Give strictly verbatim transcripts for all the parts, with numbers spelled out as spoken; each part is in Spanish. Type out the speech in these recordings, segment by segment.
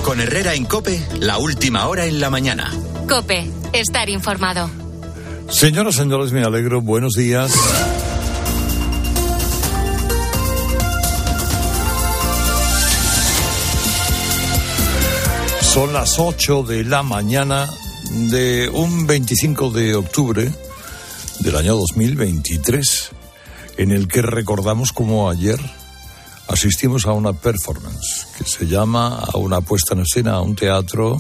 Con Herrera en COPE, la última hora en la mañana. COPE, estar informado. Señoras y señores, me alegro. Buenos días. Son las ocho de la mañana de un veinticinco de octubre del año dos mil veintitrés, en el que recordamos como ayer asistimos a una performance que se llama, a una puesta en escena, a un teatro,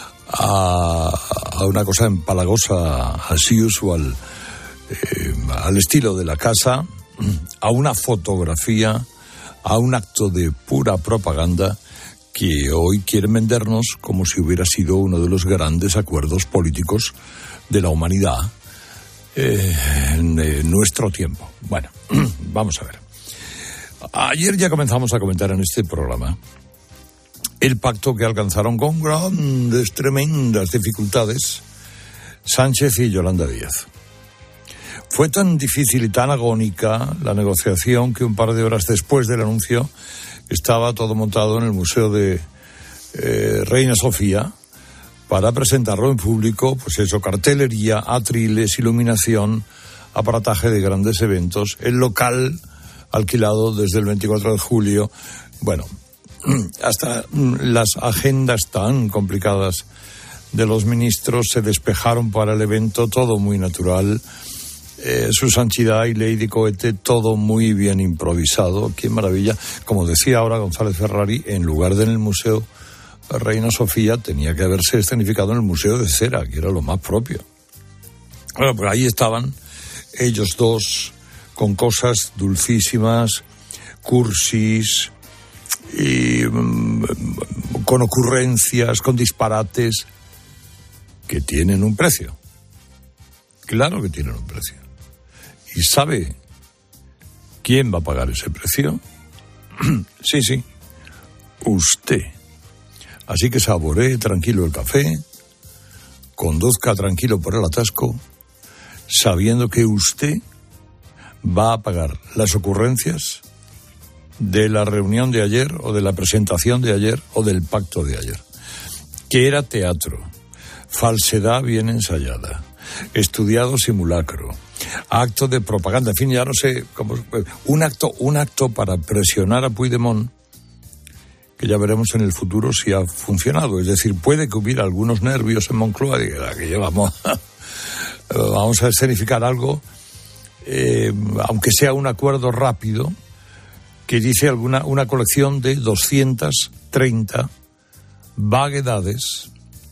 a, a una cosa empalagosa, as usual, eh, al estilo de la casa, a una fotografía, a un acto de pura propaganda que hoy quieren vendernos como si hubiera sido uno de los grandes acuerdos políticos de la humanidad eh, en eh, nuestro tiempo. Bueno, vamos a ver. Ayer ya comenzamos a comentar en este programa el pacto que alcanzaron con grandes, tremendas dificultades Sánchez y Yolanda Díaz. Fue tan difícil y tan agónica la negociación que un par de horas después del anuncio estaba todo montado en el Museo de eh, Reina Sofía para presentarlo en público, pues eso, cartelería, atriles, iluminación, aparataje de grandes eventos, el local alquilado desde el veinticuatro de julio, bueno, hasta las agendas tan complicadas de los ministros se despejaron para el evento, todo muy natural. Eh, su santidad y Lady Cohete, todo muy bien improvisado. Qué maravilla. Como decía ahora González Ferrari, en lugar de en el Museo Reina Sofía, tenía que haberse escenificado en el Museo de Cera, que era lo más propio. Bueno, pues ahí estaban ellos dos con cosas dulcísimas, cursis, y, um, con ocurrencias, con disparates, que tienen un precio. Claro que tienen un precio. ¿Y sabe quién va a pagar ese precio? Sí, sí, usted. Así que saboree tranquilo el café, conduzca tranquilo por el atasco, sabiendo que usted va a pagar las ocurrencias de la reunión de ayer, o de la presentación de ayer, o del pacto de ayer, que era teatro, falsedad bien ensayada, estudiado simulacro, acto de propaganda, en fin, ya no sé, cómo, un acto, un acto para presionar a Puigdemont, que ya veremos en el futuro si ha funcionado. Es decir, puede que hubiera algunos nervios en Moncloa, y que llevamos, vamos a escenificar algo, eh, aunque sea un acuerdo rápido, que dice alguna una colección de doscientas treinta vaguedades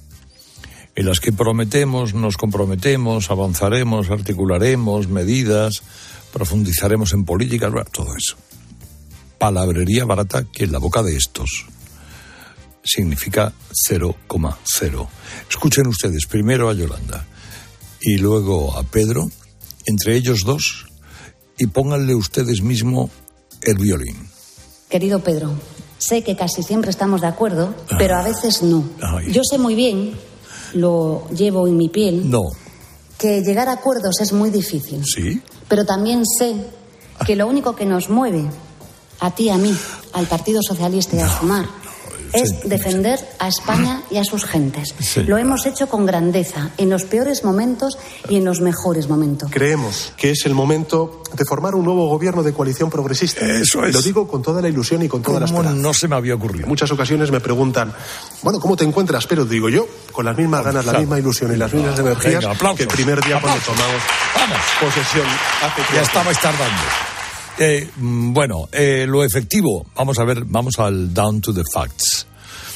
en las que prometemos, nos comprometemos, avanzaremos, articularemos medidas, profundizaremos en políticas, bueno, todo eso. Palabrería barata que en la boca de estos significa cero coma cero. Escuchen ustedes primero a Yolanda y luego a Pedro, entre ellos dos, y pónganle ustedes mismo el violín. Querido Pedro, sé que casi siempre estamos de acuerdo, ah. pero a veces no. Ay. Yo sé muy bien, lo llevo en mi piel, no. que llegar a acuerdos es muy difícil. ¿Sí? Pero también sé que lo único que nos mueve, a ti, a mí, al Partido Socialista y a Sumar, es sí, defender a España y a sus gentes. Sí. Lo hemos hecho con grandeza, en los peores momentos y en los mejores momentos. Creemos que es el momento de formar un nuevo gobierno de coalición progresista. Eso es. Lo digo con toda la ilusión y con toda la esperanza. No se me había ocurrido. En muchas ocasiones me preguntan, bueno, ¿cómo te encuentras? Pero digo yo, con las mismas ganas, la misma ilusión y las mismas energías Venga, que el primer día aplausos. Cuando tomamos Vamos. posesión. Hace ya estabais tardando. Eh, bueno, eh, lo efectivo, vamos a ver, vamos al down to the facts.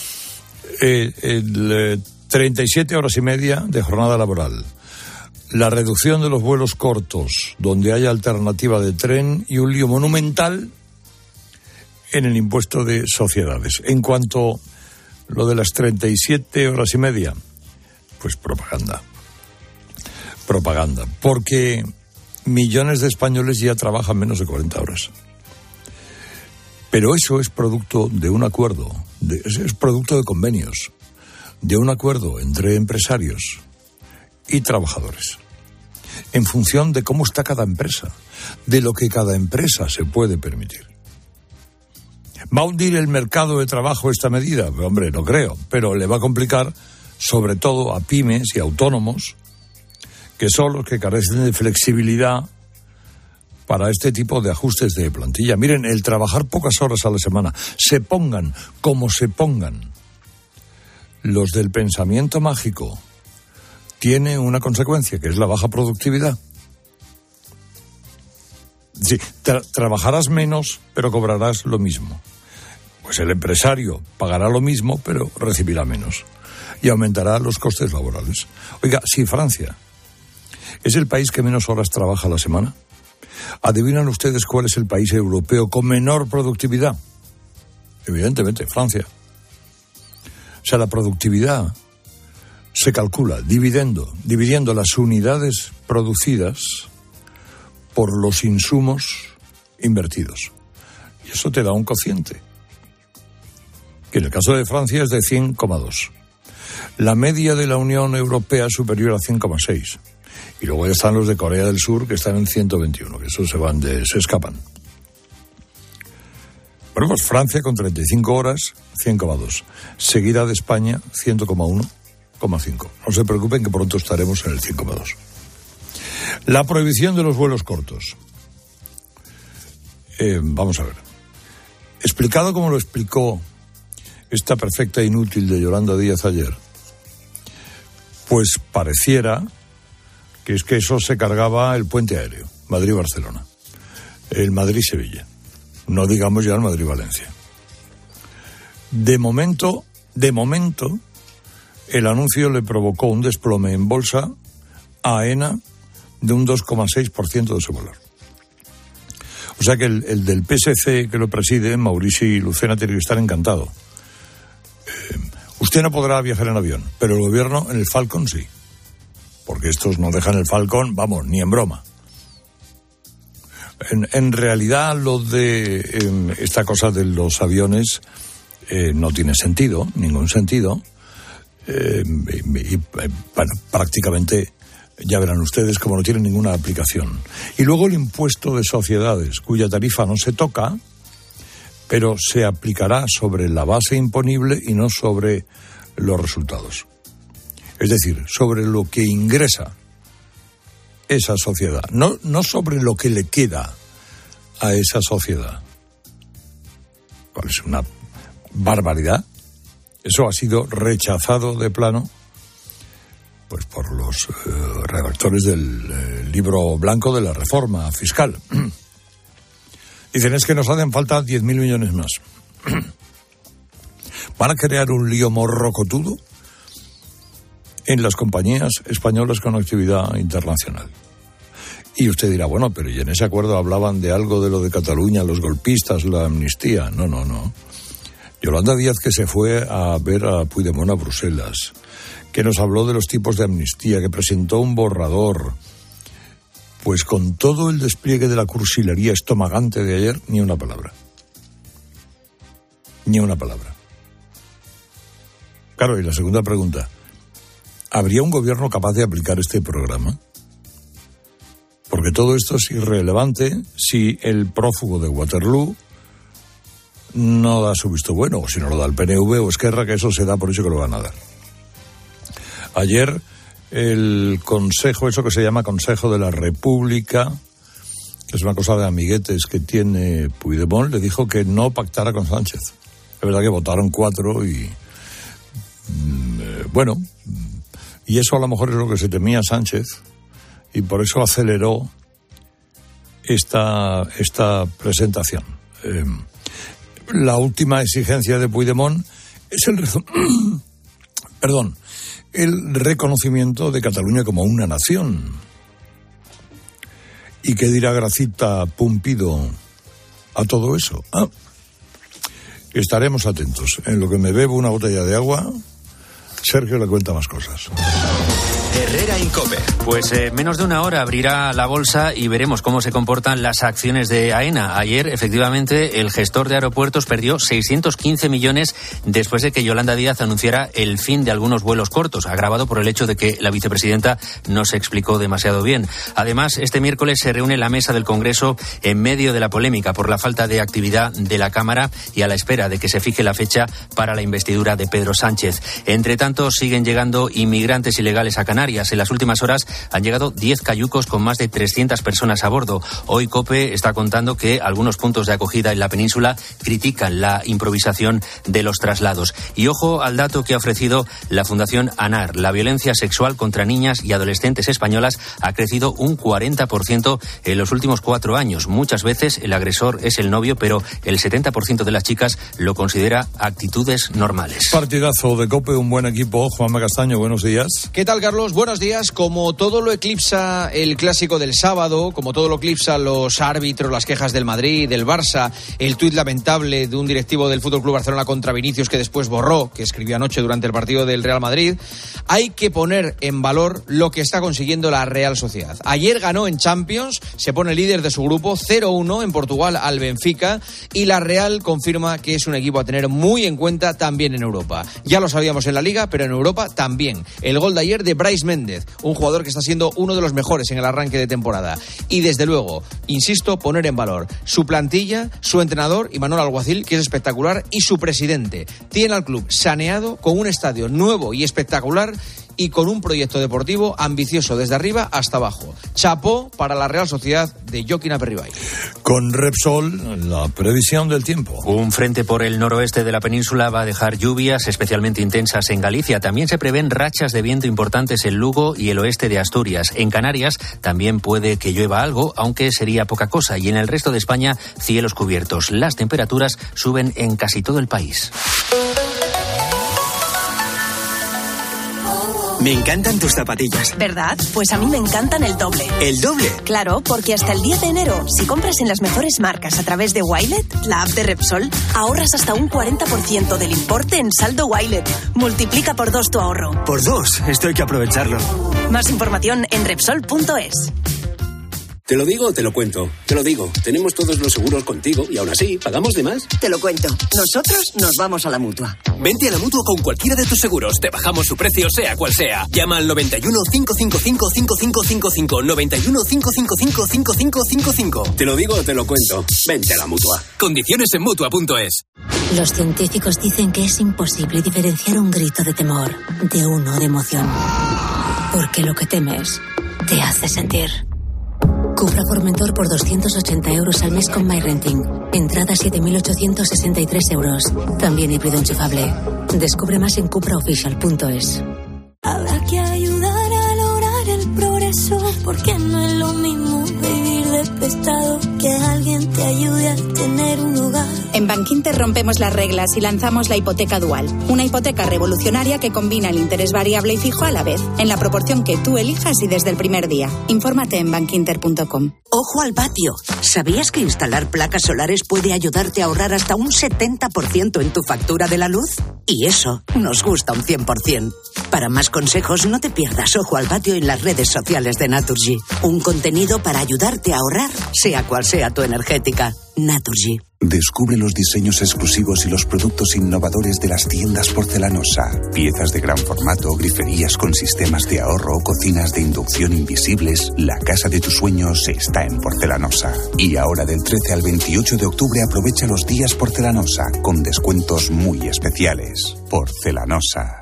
Eh, el, eh, treinta y siete horas y media de jornada laboral, la reducción de los vuelos cortos, donde haya alternativa de tren, y un lío monumental en el impuesto de sociedades. En cuanto a lo de las treinta y siete horas y media, pues propaganda. Propaganda, porque millones de españoles ya trabajan menos de cuarenta horas. Pero eso es producto de un acuerdo, de, es producto de convenios, de un acuerdo entre empresarios y trabajadores, en función de cómo está cada empresa, de lo que cada empresa se puede permitir. ¿Va a hundir el mercado de trabajo esta medida? Pues, hombre, no creo, pero le va a complicar sobre todo a pymes y autónomos, que son los que carecen de flexibilidad para este tipo de ajustes de plantilla. Miren, el trabajar pocas horas a la semana, se pongan como se pongan los del pensamiento mágico, tiene una consecuencia, que es la baja productividad. Sí, tra- trabajarás menos, pero cobrarás lo mismo. Pues el empresario pagará lo mismo, pero recibirá menos. Y aumentará los costes laborales. Oiga, si Francia es el país que menos horas trabaja a la semana, ¿adivinan ustedes cuál es el país europeo con menor productividad? Evidentemente, Francia. O sea, la productividad se calcula dividiendo, dividiendo las unidades producidas por los insumos invertidos. Y eso te da un cociente, que en el caso de Francia es de cien coma dos. La media de la Unión Europea es superior a cien coma seis. Y luego ya están los de Corea del Sur, que están en ciento veintiuno, que esos se van de, se escapan. Bueno, pues Francia con treinta y cinco horas, cien coma dos. Seguida de España, cien coma uno coma cinco. No se preocupen que pronto estaremos en el cien coma dos. La prohibición de los vuelos cortos. Eh, vamos a ver. Explicado como lo explicó esta perfecta inútil de Yolanda Díaz ayer, pues pareciera que es que eso se cargaba el puente aéreo, Madrid-Barcelona, el Madrid-Sevilla, no digamos ya el Madrid-Valencia. De momento, de momento, el anuncio le provocó un desplome en bolsa a AENA de un dos coma seis por ciento de su valor. O sea que el, el del P S C que lo preside, Maurici y Lucena, tiene que estar encantado. Eh, usted no podrá viajar en avión, pero el gobierno en el Falcon sí. Porque estos no dejan el Falcon, vamos, ni en broma. En, en realidad lo de eh, esta cosa de los aviones eh, no tiene sentido, ningún sentido. Eh, y, y, bueno, prácticamente ya verán ustedes como no tiene ninguna aplicación. Y luego el impuesto de sociedades, cuya tarifa no se toca, pero se aplicará sobre la base imponible y no sobre los resultados. Es decir, sobre lo que ingresa esa sociedad, no, no sobre lo que le queda a esa sociedad. ¿Cuál es una barbaridad? Eso ha sido rechazado de plano pues por los eh, redactores del eh, libro blanco de la reforma fiscal. Dicen, es que nos hacen falta diez mil millones más. Van a crear un lío morrocotudo en las compañías españolas con actividad internacional. Y usted dirá, bueno, pero y en ese acuerdo hablaban de algo de lo de Cataluña, los golpistas, la amnistía. No, no, no. Yolanda Díaz, que se fue a ver a Puigdemont a Bruselas, que nos habló de los tipos de amnistía, que presentó un borrador, pues con todo el despliegue de la cursilería estomagante de ayer, ni una palabra. Ni una palabra. Claro, y la segunda pregunta, ¿habría un gobierno capaz de aplicar este programa? Porque todo esto es irrelevante si el prófugo de Waterloo no da su visto bueno, o si no lo da el P N V o Esquerra, que eso se da por hecho que lo van a dar. Ayer el Consejo, eso que se llama Consejo de la República, que es una cosa de amiguetes que tiene Puigdemont, le dijo que no pactara con Sánchez. Es verdad que votaron cuatro y... Eh, bueno, y eso a lo mejor es lo que se temía Sánchez, y por eso aceleró esta, esta presentación. Eh, la última exigencia de Puigdemont es el... Perdón. el reconocimiento de Cataluña como una nación. ¿Y qué dirá Gracita Pumpido a todo eso? Ah, estaremos atentos. En lo que me bebo una botella de agua, Sergio le cuenta más cosas. Herrera Incope. Pues eh, menos de una hora abrirá la bolsa y veremos cómo se comportan las acciones de AENA. Ayer, efectivamente, el gestor de aeropuertos perdió seiscientos quince millones después de que Yolanda Díaz anunciara el fin de algunos vuelos cortos, agravado por el hecho de que la vicepresidenta no se explicó demasiado bien. Además, este miércoles se reúne la mesa del Congreso en medio de la polémica por la falta de actividad de la Cámara y a la espera de que se fije la fecha para la investidura de Pedro Sánchez. Entre tanto, siguen llegando inmigrantes ilegales a Canarias. En las últimas horas han llegado diez cayucos con más de trescientas personas a bordo. Hoy COPE está contando que algunos puntos de acogida en la península critican la improvisación de los traslados. Y ojo al dato que ha ofrecido la Fundación ANAR. La violencia sexual contra niñas y adolescentes españolas ha crecido un cuarenta por ciento en los últimos cuatro años. Muchas veces el agresor es el novio, pero el setenta por ciento de las chicas lo considera actitudes normales. Partidazo de COPE, un buen equipo. Juanma Castaño, buenos días. ¿Qué tal, Carlos? Buenos días. Como todo lo eclipsa el clásico del sábado, como todo lo eclipsa los árbitros, las quejas del Madrid, del Barça, el tuit lamentable de un directivo del F C Barcelona contra Vinicius que después borró, que escribió anoche durante el partido del Real Madrid, hay que poner en valor lo que está consiguiendo la Real Sociedad. Ayer ganó en Champions, se pone líder de su grupo, cero uno en Portugal al Benfica, y la Real confirma que es un equipo a tener muy en cuenta también en Europa. Ya lo sabíamos en la Liga, pero en Europa también. El gol de ayer de Brais Méndez, un jugador que está siendo uno de los mejores en el arranque de temporada. Y desde luego, insisto, poner en valor su plantilla, su entrenador, Imanol Alguacil, que es espectacular, y su presidente. Tiene al club saneado con un estadio nuevo y espectacular y con un proyecto deportivo ambicioso desde arriba hasta abajo. Chapó para la Real Sociedad de Joaquín Aperribay. Con Repsol, la previsión del tiempo. Un frente por el noroeste de la península va a dejar lluvias especialmente intensas en Galicia. También se prevén rachas de viento importantes en Lugo y el oeste de Asturias. En Canarias también puede que llueva algo, aunque sería poca cosa. Y en el resto de España, cielos cubiertos. Las temperaturas suben en casi todo el país. Me encantan tus zapatillas. ¿Verdad? Pues a mí me encantan el doble. ¿El doble? Claro, porque hasta el diez de enero, si compras en las mejores marcas a través de Wilet, la app de Repsol, ahorras hasta un cuarenta por ciento del importe en saldo Wilet. Multiplica por dos tu ahorro. Por dos, esto hay que aprovecharlo. Más información en Repsol punto es. ¿Te lo digo o te lo cuento? Te lo digo. Tenemos todos los seguros contigo y aún así, ¿pagamos de más? Te lo cuento. Nosotros nos vamos a la Mutua. Vente a la Mutua con cualquiera de tus seguros. Te bajamos su precio, sea cual sea. Llama al noventa y uno, cinco cinco cinco, cinco cinco cinco cinco. noventa y uno, cinco cinco cinco, cinco cinco cinco cinco. ¿Te lo digo o te lo cuento? Vente a la Mutua. Condiciones en Mutua punto es. Los científicos dicen que es imposible diferenciar un grito de temor de uno de emoción. Porque lo que temes te hace sentir. Cupra Formentor por doscientos ochenta euros al mes con MyRenting. Entrada siete mil ochocientos sesenta y tres euros. También híbrido enchufable. Descubre más en cupra oficial punto es. Habrá que ayudar a lograr el progreso, porque no es lo mismo vivir despestado que alguien te ayude a tener un hogar. En Bankinter rompemos las reglas y lanzamos la hipoteca dual, una hipoteca revolucionaria que combina el interés variable y fijo a la vez, en la proporción que tú elijas y desde el primer día. Infórmate en bankinter punto com. Ojo al patio. ¿Sabías que instalar placas solares puede ayudarte a ahorrar hasta un setenta por ciento en tu factura de la luz? Y eso nos gusta un cien por ciento. Para más consejos, no te pierdas Ojo al patio en las redes sociales de Naturgy. Un contenido para ayudarte a ahorrar, sea cual sea tu energética. Naturgy. Descubre los diseños exclusivos y los productos innovadores de las tiendas Porcelanosa. Piezas de gran formato, griferías con sistemas de ahorro, cocinas de inducción invisibles. La casa de tus sueños está en Porcelanosa. Y ahora del trece al veintiocho de octubre aprovecha los días Porcelanosa con descuentos muy especiales. Porcelanosa.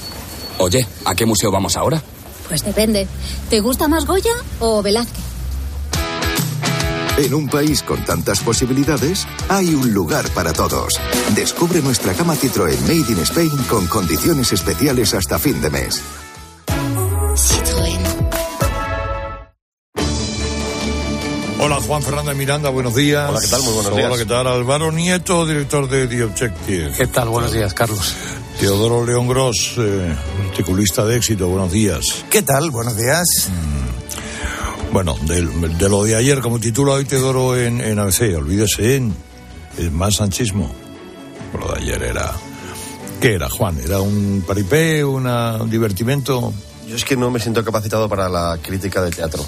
Oye, ¿a qué museo vamos ahora? Pues depende. ¿Te gusta más Goya o Velázquez? En un país con tantas posibilidades, hay un lugar para todos. Descubre nuestra gama Citroën Made in Spain con condiciones especiales hasta fin de mes. Citroën. Hola, Juan Fernández Miranda, buenos días. Hola, ¿qué tal? Muy buenos Hola, días. Hola, ¿qué tal? Álvaro Nieto, director de The Objective. ¿Qué tal? Buenos días, Carlos. Teodoro León Gros, eh, articulista de éxito, buenos días. ¿Qué tal? Buenos días. Mm. Bueno, de, de lo de ayer, como titula hoy Teodoro en, en A B C, olvídese en el más sanchismo. Lo de ayer era... ¿Qué era, Juan? ¿Era un paripé, una, un divertimento? Yo es que no me siento capacitado para la crítica de teatro.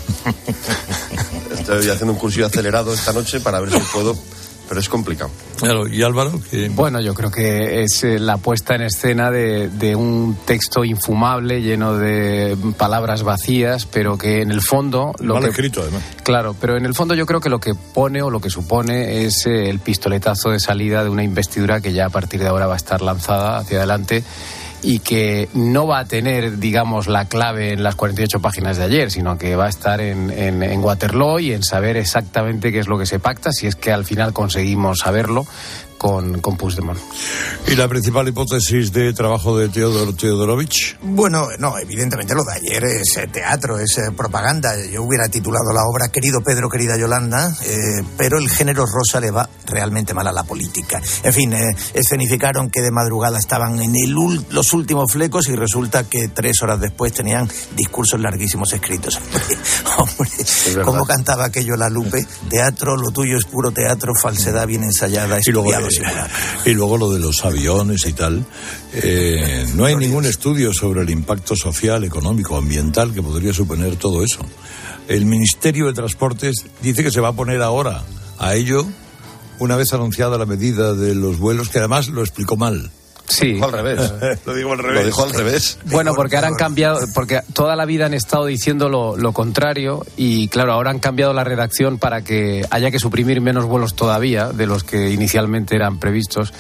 Estoy haciendo un cursillo acelerado esta noche para ver si puedo, pero es complicado. Claro, ¿y Álvaro? ¿Qué? Bueno, yo creo que es eh, la puesta en escena de, de un texto infumable, lleno de palabras vacías, pero que en el fondo... Lo Mal que, escrito, además. Claro, pero en el fondo yo creo que lo que pone o lo que supone es eh, el pistoletazo de salida de una investidura que ya a partir de ahora va a estar lanzada hacia adelante, y que no va a tener, digamos, la clave en las cuarenta y ocho páginas de ayer, sino que va a estar en, en, en Waterloo y en saber exactamente qué es lo que se pacta, si es que al final conseguimos saberlo con, con Puigdemont. ¿Y la principal hipótesis de trabajo de Teodor Teodorovich? Bueno, no, evidentemente lo de ayer es eh, teatro, es eh, propaganda. Yo hubiera titulado la obra Querido Pedro, querida Yolanda, eh, pero el género rosa le va realmente mal a la política. En fin, eh, escenificaron que de madrugada estaban en el ul- los últimos flecos y resulta que tres horas después tenían discursos larguísimos escritos. Hombre, ¿cómo cantaba aquello la Lupe? Teatro, lo tuyo es puro teatro, falsedad bien ensayada, estudiado. Y luego lo de los aviones y tal. Eh, no hay ningún estudio sobre el impacto social, económico, ambiental que podría suponer todo eso. El Ministerio de Transportes dice que se va a poner ahora a ello una vez anunciada la medida de los vuelos, que además lo explicó mal. Sí. Lo dijo al revés. Lo digo al revés. Lo dijo al revés. Bueno, porque ahora han cambiado, porque toda la vida han estado diciendo lo, lo contrario y claro, ahora han cambiado la redacción para que haya que suprimir menos vuelos todavía de los que inicialmente eran previstos.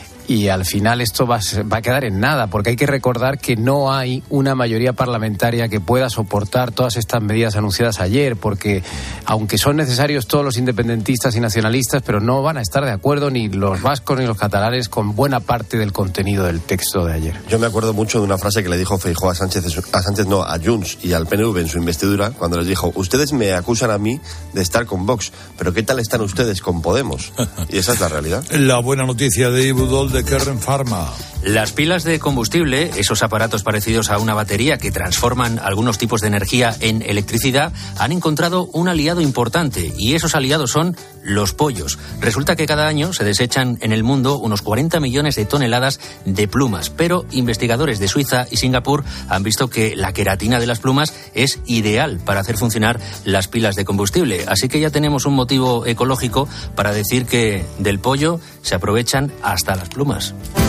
Y al final esto va, va a quedar en nada, porque hay que recordar que no hay una mayoría parlamentaria que pueda soportar todas estas medidas anunciadas ayer, porque aunque son necesarios todos los independentistas y nacionalistas, pero no van a estar de acuerdo ni los vascos ni los catalanes con buena parte del contenido del texto de ayer. Yo me acuerdo mucho de una frase que le dijo Feijóo a Sánchez, a Sánchez no, a Junts y al P N V en su investidura, cuando les dijo: ustedes me acusan a mí de estar con Vox, pero ¿qué tal están ustedes con Podemos? Y esa es la realidad. La buena noticia de Ibudol de Kern Pharma. Las pilas de combustible, esos aparatos parecidos a una batería que transforman algunos tipos de energía en electricidad, han encontrado un aliado importante, y esos aliados son los pollos. Resulta que cada año se desechan en el mundo unos cuarenta millones de toneladas de plumas, pero investigadores de Suiza y Singapur han visto que la queratina de las plumas es ideal para hacer funcionar las pilas de combustible. Así que ya tenemos un motivo ecológico para decir que del pollo se aprovechan hasta las plumas.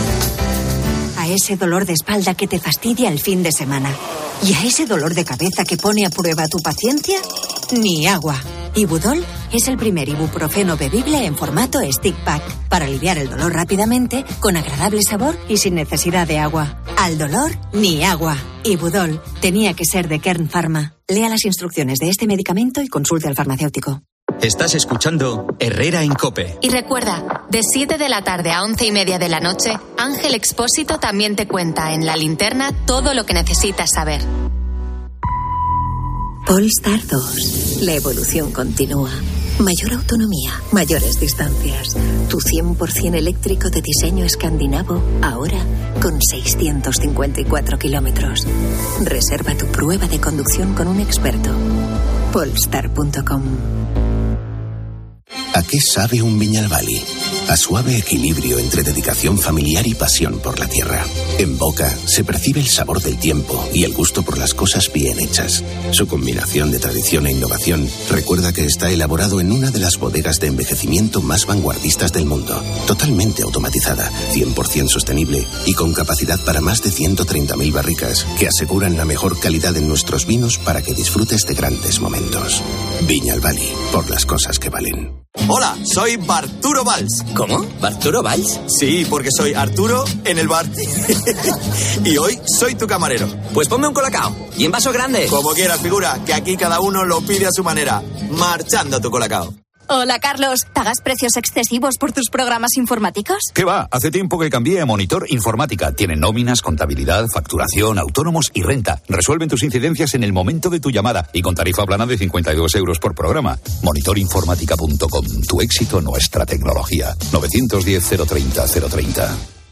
A ese dolor de espalda que te fastidia el fin de semana y a ese dolor de cabeza que pone a prueba tu paciencia, ni agua. Ibudol es el primer ibuprofeno bebible en formato stick pack para aliviar el dolor rápidamente, con agradable sabor y sin necesidad de agua. Al dolor, ni agua. Ibudol tenía que ser de Kern Pharma. Lea las instrucciones de este medicamento y consulte al farmacéutico. Estás escuchando Herrera en COPE. Y recuerda, de siete de la tarde a once y media de la noche, Ángel Expósito también te cuenta en La Linterna todo lo que necesitas saber. Polestar dos. La evolución continúa. Mayor autonomía, mayores distancias. Tu cien por ciento eléctrico de diseño escandinavo, ahora con seiscientos cincuenta y cuatro kilómetros. Reserva tu prueba de conducción con un experto. Polestar punto com. ¿A qué sabe un Viñalbali? A suave equilibrio entre dedicación familiar y pasión por la tierra. En boca se percibe el sabor del tiempo y el gusto por las cosas bien hechas. Su combinación de tradición e innovación recuerda que está elaborado en una de las bodegas de envejecimiento más vanguardistas del mundo. Totalmente automatizada, cien por ciento sostenible y con capacidad para más de ciento treinta mil barricas que aseguran la mejor calidad en nuestros vinos para que disfrutes de grandes momentos. Viñalbali, por las cosas que valen. Hola, soy Barturo Valls. ¿Cómo? ¿Barturo Valls? Sí, porque soy Arturo en el bar. Y hoy soy tu camarero. Pues ponme un colacao. Y en vaso grande. Como quieras, figura, que aquí cada uno lo pide a su manera. Marchando tu colacao. Hola, Carlos. ¿Pagas precios excesivos por tus programas informáticos? ¿Qué va? Hace tiempo que cambié a Monitor Informática. Tienen nóminas, contabilidad, facturación, autónomos y renta. Resuelven tus incidencias en el momento de tu llamada y con tarifa plana de cincuenta y dos euros por programa. monitor informática punto com. Tu éxito, nuestra tecnología. nueve uno cero, cero treinta, cero treinta.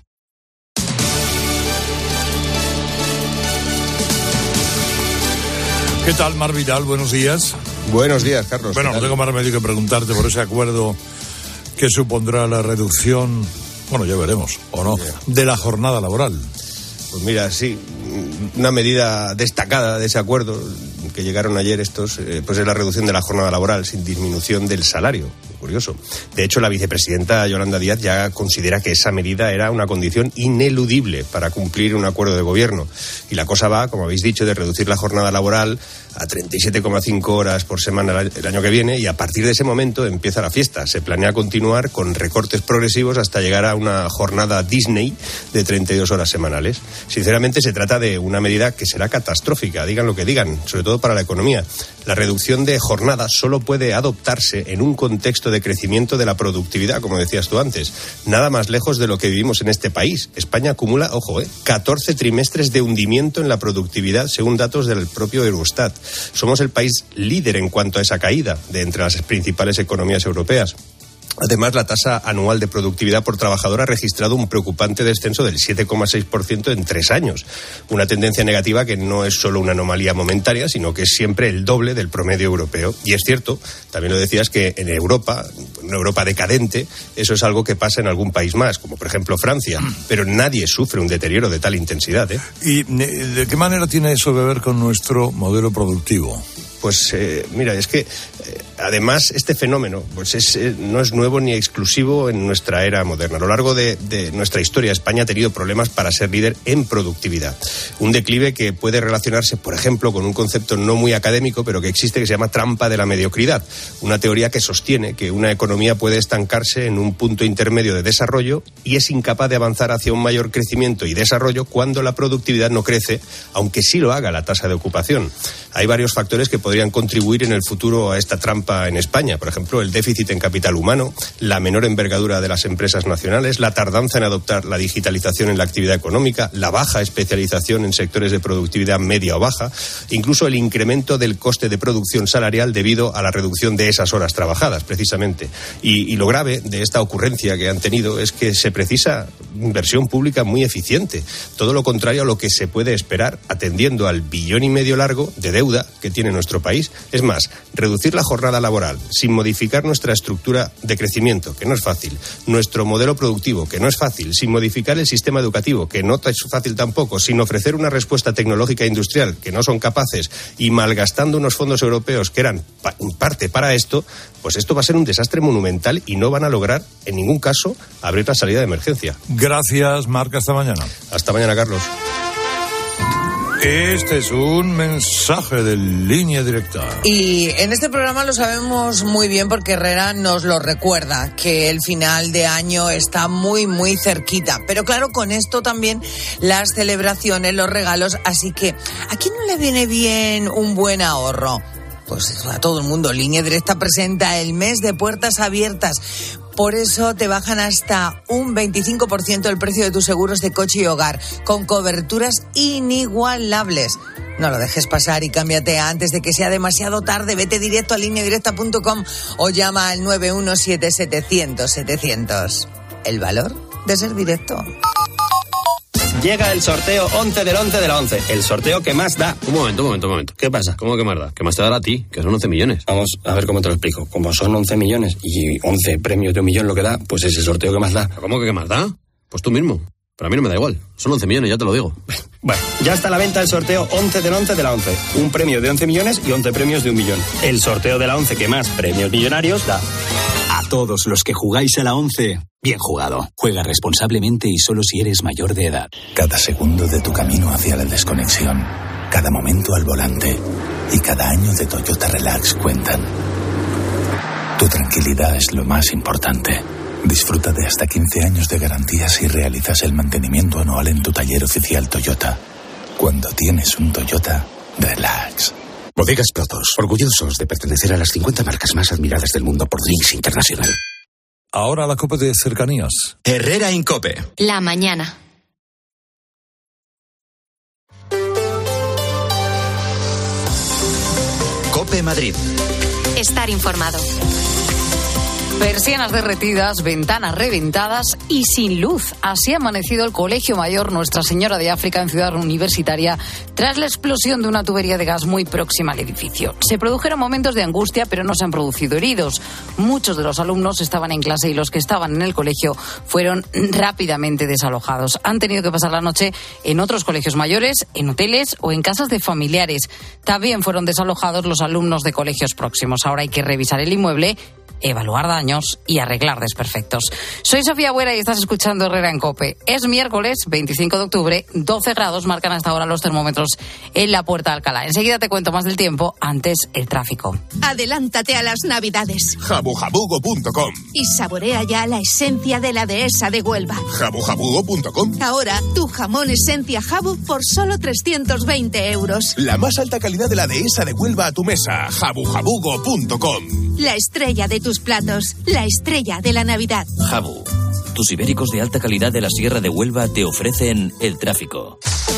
¿Qué tal, Mar Vidal? Buenos días. Buenos días, Carlos. Bueno, no tengo más remedio que preguntarte por ese acuerdo que supondrá la reducción, bueno, ya veremos, o no, de la jornada laboral. Pues mira, sí, una medida destacada de ese acuerdo que llegaron ayer estos, eh, pues es la reducción de la jornada laboral sin disminución del salario. Curioso. De hecho, la vicepresidenta Yolanda Díaz ya considera que esa medida era una condición ineludible para cumplir un acuerdo de gobierno. Y la cosa va, como habéis dicho, de reducir la jornada laboral a treinta y siete coma cinco horas por semana el año que viene, y a partir de ese momento empieza la fiesta. Se planea continuar con recortes progresivos hasta llegar a una jornada Disney de treinta y dos horas semanales. Sinceramente, se trata de una medida que será catastrófica, digan lo que digan, sobre todo para la economía. La reducción de jornada solo puede adoptarse en un contexto de crecimiento de la productividad, como decías tú antes. Nada más lejos de lo que vivimos en este país. España acumula, ojo, eh, catorce trimestres de hundimiento en la productividad, según datos del propio Eurostat. Somos el país líder en cuanto a esa caída de entre las principales economías europeas. Además, la tasa anual de productividad por trabajador ha registrado un preocupante descenso del siete coma seis por ciento en tres años. Una tendencia negativa que no es solo una anomalía momentánea, sino que es siempre el doble del promedio europeo. Y es cierto, también lo decías, que en Europa, en una Europa decadente, eso es algo que pasa en algún país más, como por ejemplo Francia. Pero nadie sufre un deterioro de tal intensidad, ¿eh? ¿Y de qué manera tiene eso que ver con nuestro modelo productivo? Pues eh, mira, es que eh, además este fenómeno pues es, eh, no es nuevo ni exclusivo en nuestra era moderna. A lo largo de, de nuestra historia, España ha tenido problemas para ser líder en productividad. Un declive que puede relacionarse, por ejemplo, con un concepto no muy académico, pero que existe, que se llama trampa de la mediocridad. Una teoría que sostiene que una economía puede estancarse en un punto intermedio de desarrollo y es incapaz de avanzar hacia un mayor crecimiento y desarrollo cuando la productividad no crece, aunque sí lo haga la tasa de ocupación. Hay varios factores que podrían contribuir en el futuro a esta trampa en España. Por ejemplo, el déficit en capital humano, la menor envergadura de las empresas nacionales, la tardanza en adoptar la digitalización en la actividad económica, la baja especialización en sectores de productividad media o baja, incluso el incremento del coste de producción salarial debido a la reducción de esas horas trabajadas, precisamente. Y, y lo grave de esta ocurrencia que han tenido es que se precisa inversión pública muy eficiente. Todo lo contrario a lo que se puede esperar, atendiendo al billón y medio largo de deuda que tiene nuestro país. Es más, reducir la jornada laboral sin modificar nuestra estructura de crecimiento, que no es fácil, nuestro modelo productivo, que no es fácil, sin modificar el sistema educativo, que no es fácil tampoco, sin ofrecer una respuesta tecnológica e industrial, que no son capaces, y malgastando unos fondos europeos que eran en parte para esto, pues esto va a ser un desastre monumental y no van a lograr, en ningún caso, abrir la salida de emergencia. Gracias, Marc. Hasta mañana. Hasta mañana, Carlos. Este es un mensaje de Línea Directa. Y en este programa lo sabemos muy bien porque Herrera nos lo recuerda, que el final de año está muy, muy cerquita. Pero claro, con esto también las celebraciones, los regalos. Así que, ¿a quién no le viene bien un buen ahorro? Pues a todo el mundo. Línea Directa presenta el mes de puertas abiertas. Por eso te bajan hasta un veinticinco por ciento el precio de tus seguros de coche y hogar, con coberturas inigualables. No lo dejes pasar y cámbiate antes de que sea demasiado tarde. Vete directo a línea directa punto com o llama al nueve uno siete setecientos setecientos. El valor de ser directo. Llega el sorteo once del once de la once, el sorteo que más da. Un momento, un momento, un momento. ¿Qué pasa? ¿Cómo que más da? ¿Qué más te dará a ti? Que son once millones. Vamos a ver cómo te lo explico. Como son once millones y once premios de un millón lo que da, pues es el sorteo que más da. ¿Cómo que qué más da? Pues tú mismo. Pero a mí no me da igual. Son once millones, ya te lo digo. Bueno, ya está a la venta el sorteo once del once de la once. Un premio de once millones y once premios de un millón. El sorteo de la once que más premios millonarios da. A todos los que jugáis a la once, bien jugado. Juega responsablemente y solo si eres mayor de edad. Cada segundo de tu camino hacia la desconexión, cada momento al volante y cada año de Toyota Relax cuentan. Tu tranquilidad es lo más importante. Disfruta de hasta quince años de garantía si realizas el mantenimiento anual en tu taller oficial Toyota. Cuando tienes un Toyota, relax. Bodegas Protos, orgullosos de pertenecer a las cincuenta marcas más admiradas del mundo por Drinks International. Ahora la COPE de cercanías. Herrera Incope. La mañana. COPE Madrid. Estar informado. Persianas derretidas, ventanas reventadas y sin luz. Así ha amanecido el Colegio Mayor Nuestra Señora de África en Ciudad Universitaria tras la explosión de una tubería de gas muy próxima al edificio. Se produjeron momentos de angustia, pero no se han producido heridos. Muchos de los alumnos estaban en clase y los que estaban en el colegio fueron rápidamente desalojados. Han tenido que pasar la noche en otros colegios mayores, en hoteles o en casas de familiares. También fueron desalojados los alumnos de colegios próximos. Ahora hay que revisar el inmueble, evaluar daños y arreglar desperfectos. Soy Sofía Buera y estás escuchando Herrera en COPE. Es miércoles veinticinco de octubre, doce grados marcan hasta ahora los termómetros en la Puerta de Alcalá. Enseguida te cuento más del tiempo, antes el tráfico. Adelántate a las Navidades. jabujabugo punto com. Y saborea ya la esencia de la dehesa de Huelva. jabujabugo punto com. Ahora, tu jamón esencia Jabu por solo trescientos veinte euros. La más alta calidad de la dehesa de Huelva a tu mesa. jabujabugo punto com. La estrella de tus platos, la estrella de la Navidad. Jabu, tus ibéricos de alta calidad de la Sierra de Huelva te ofrecen el tráfico.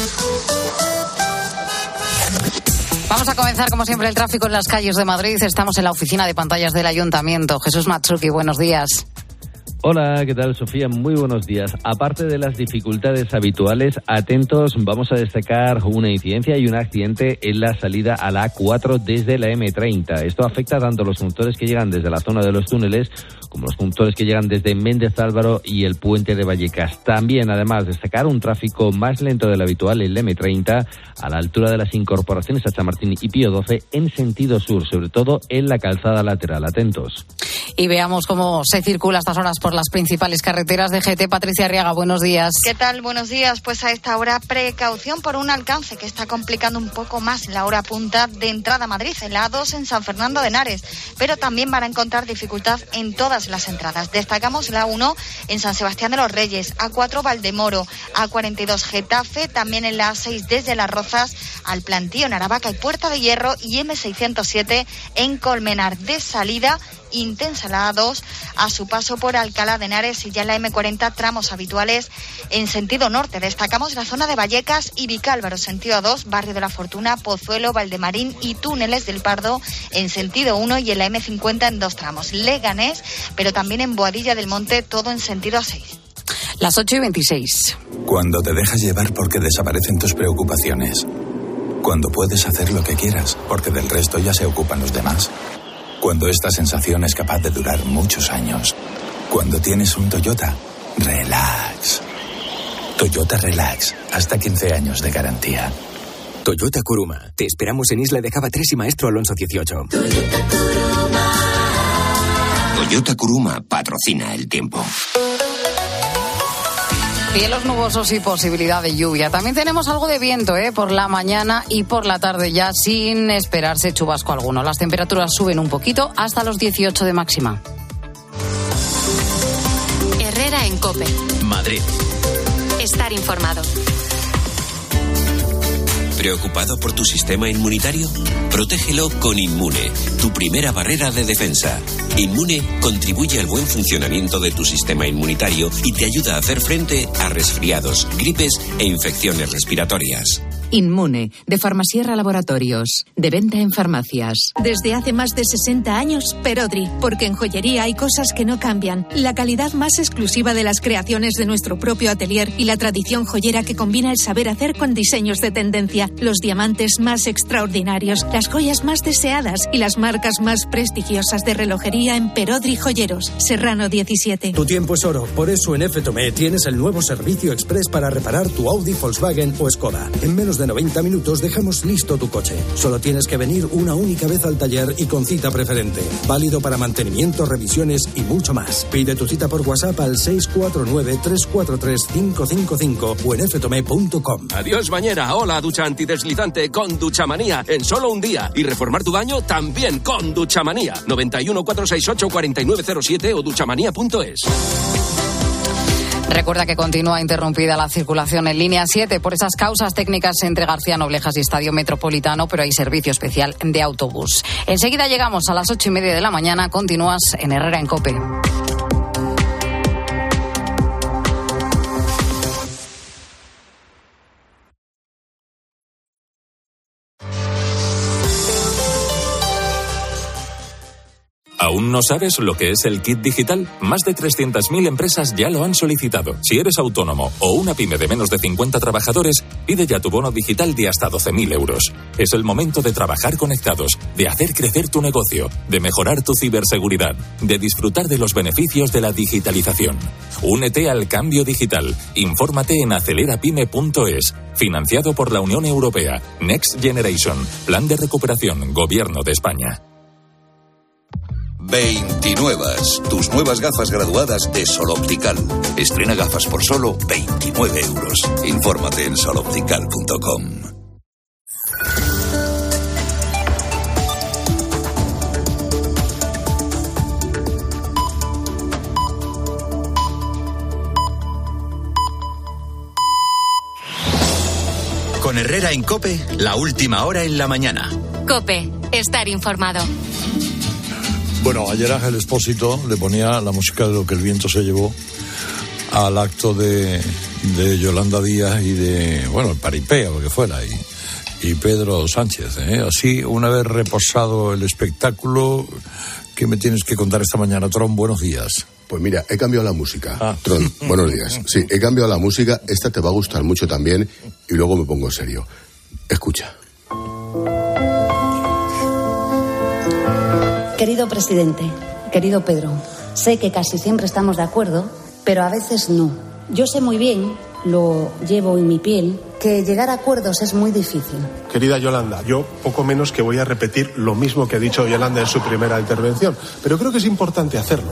Vamos a comenzar, como siempre, el tráfico en las calles de Madrid. Estamos en la oficina de pantallas del Ayuntamiento. Jesús Matsuki, buenos días. Hola, ¿qué tal, Sofía? Muy buenos días. Aparte de las dificultades habituales, atentos, vamos a destacar una incidencia y un accidente en la salida a la A cuatro desde la eme treinta. Esto afecta tanto a los conductores que llegan desde la zona de los túneles como los conductores que llegan desde Méndez Álvaro y el puente de Vallecas. También, además, destacar un tráfico más lento del habitual en la eme treinta a la altura de las incorporaciones a Chamartín y Pío doce en sentido sur, sobre todo en la calzada lateral. Atentos. Y veamos cómo se circula a estas horas por las principales carreteras de G T. Patricia Arriaga, buenos días. ¿Qué tal? Buenos días. Pues a esta hora, precaución por un alcance que está complicando un poco más la hora punta de entrada a Madrid, en la A dos en San Fernando de Henares, pero también van a encontrar dificultad en todas las entradas. Destacamos la A uno en San Sebastián de los Reyes, A cuatro Valdemoro, A cuarenta y dos Getafe, también en la A seis desde Las Rozas al Plantío en Aravaca y Puerta de Hierro, y eme seiscientos siete en Colmenar. De salida intensa la A dos a su paso por Alcalá de Henares, y ya la eme cuarenta tramos habituales en sentido norte. Destacamos la zona de Vallecas y Vicálvaro, sentido A dos, Barrio de la Fortuna, Pozuelo, Valdemarín y Túneles del Pardo en sentido uno, y en la eme cincuenta en dos tramos. Leganés, pero también en Boadilla del Monte, todo en sentido A seis. Las ocho y veintiséis. Cuando te dejas llevar porque desaparecen tus preocupaciones. Cuando puedes hacer lo que quieras porque del resto ya se ocupan los demás. Cuando esta sensación es capaz de durar muchos años. Cuando tienes un Toyota, relax. Toyota Relax, hasta quince años de garantía. Toyota Kuruma. Te esperamos en Isla de Java tres y Maestro Alonso dieciocho. Toyota Kuruma. Toyota Kuruma patrocina el tiempo. Cielos nubosos y posibilidad de lluvia. También tenemos algo de viento, ¿eh? Por la mañana y por la tarde ya, sin esperarse chubasco alguno. Las temperaturas suben un poquito hasta los dieciocho de máxima. Herrera en COPE. Madrid. Estar informado. ¿Preocupado por tu sistema inmunitario? Protégelo con Inmune, tu primera barrera de defensa. Inmune contribuye al buen funcionamiento de tu sistema inmunitario y te ayuda a hacer frente a resfriados, gripes e infecciones respiratorias. Inmune, de Farmasierra Laboratorios, de venta en farmacias. Desde hace más de sesenta años, Perodri, porque en joyería hay cosas que no cambian. La calidad más exclusiva de las creaciones de nuestro propio atelier y la tradición joyera que combina el saber hacer con diseños de tendencia, los diamantes más extraordinarios, las joyas más deseadas y las marcas más prestigiosas de relojería en Perodri Joyeros, Serrano diecisiete. Tu tiempo es oro, por eso en F Tomé tienes el nuevo servicio express para reparar tu Audi, Volkswagen o Skoda. En menos de noventa minutos dejamos listo tu coche. Solo tienes que venir una única vez al taller y con cita preferente. Válido para mantenimiento, revisiones y mucho más. Pide tu cita por WhatsApp al seis cuatro nueve, tres cuatro tres, cinco cinco cinco o en f tomé punto com. Adiós bañera, hola ducha antideslizante con Duchamanía en solo un día. Y reformar tu baño también con Duchamanía. noventa y uno, cuatrocientos sesenta y ocho, cuarenta y nueve cero siete o duchamanía punto es. Recuerda que continúa interrumpida la circulación en línea siete por esas causas técnicas entre García Noblejas y Estadio Metropolitano, pero hay servicio especial de autobús. Enseguida llegamos a las ocho y media de la mañana. Continúas en Herrera en COPE. ¿Aún no sabes lo que es el kit digital? Más de trescientas mil empresas ya lo han solicitado. Si eres autónomo o una pyme de menos de cincuenta trabajadores, pide ya tu bono digital de hasta doce mil euros. Es el momento de trabajar conectados, de hacer crecer tu negocio, de mejorar tu ciberseguridad, de disfrutar de los beneficios de la digitalización. Únete al cambio digital. Infórmate en acelerapyme punto es. Financiado por la Unión Europea. Next Generation. Plan de recuperación. Gobierno de España. veintinuevas, tus nuevas gafas graduadas de Sol Optical. Estrena gafas por solo veintinueve euros. Infórmate en sol optical punto com. Con Herrera en COPE, la última hora en la mañana. COPE, estar informado. Bueno, ayer Ángel Expósito le ponía la música de Lo que el viento se llevó al acto de, de Yolanda Díaz y de, bueno, el paripé o lo que fuera, y, y Pedro Sánchez, ¿eh? Así, una vez reposado el espectáculo, ¿qué me tienes que contar esta mañana, Tron? Buenos días. Pues mira, he cambiado la música. Ah. Tron, buenos días. Sí, he cambiado la música, esta te va a gustar mucho también, y luego me pongo serio. Escucha. Querido presidente, querido Pedro, sé que casi siempre estamos de acuerdo, pero a veces no. Yo sé muy bien, lo llevo en mi piel, que llegar a acuerdos es muy difícil. Querida Yolanda, yo poco menos que voy a repetir lo mismo que ha dicho Yolanda en su primera intervención, pero creo que es importante hacerlo.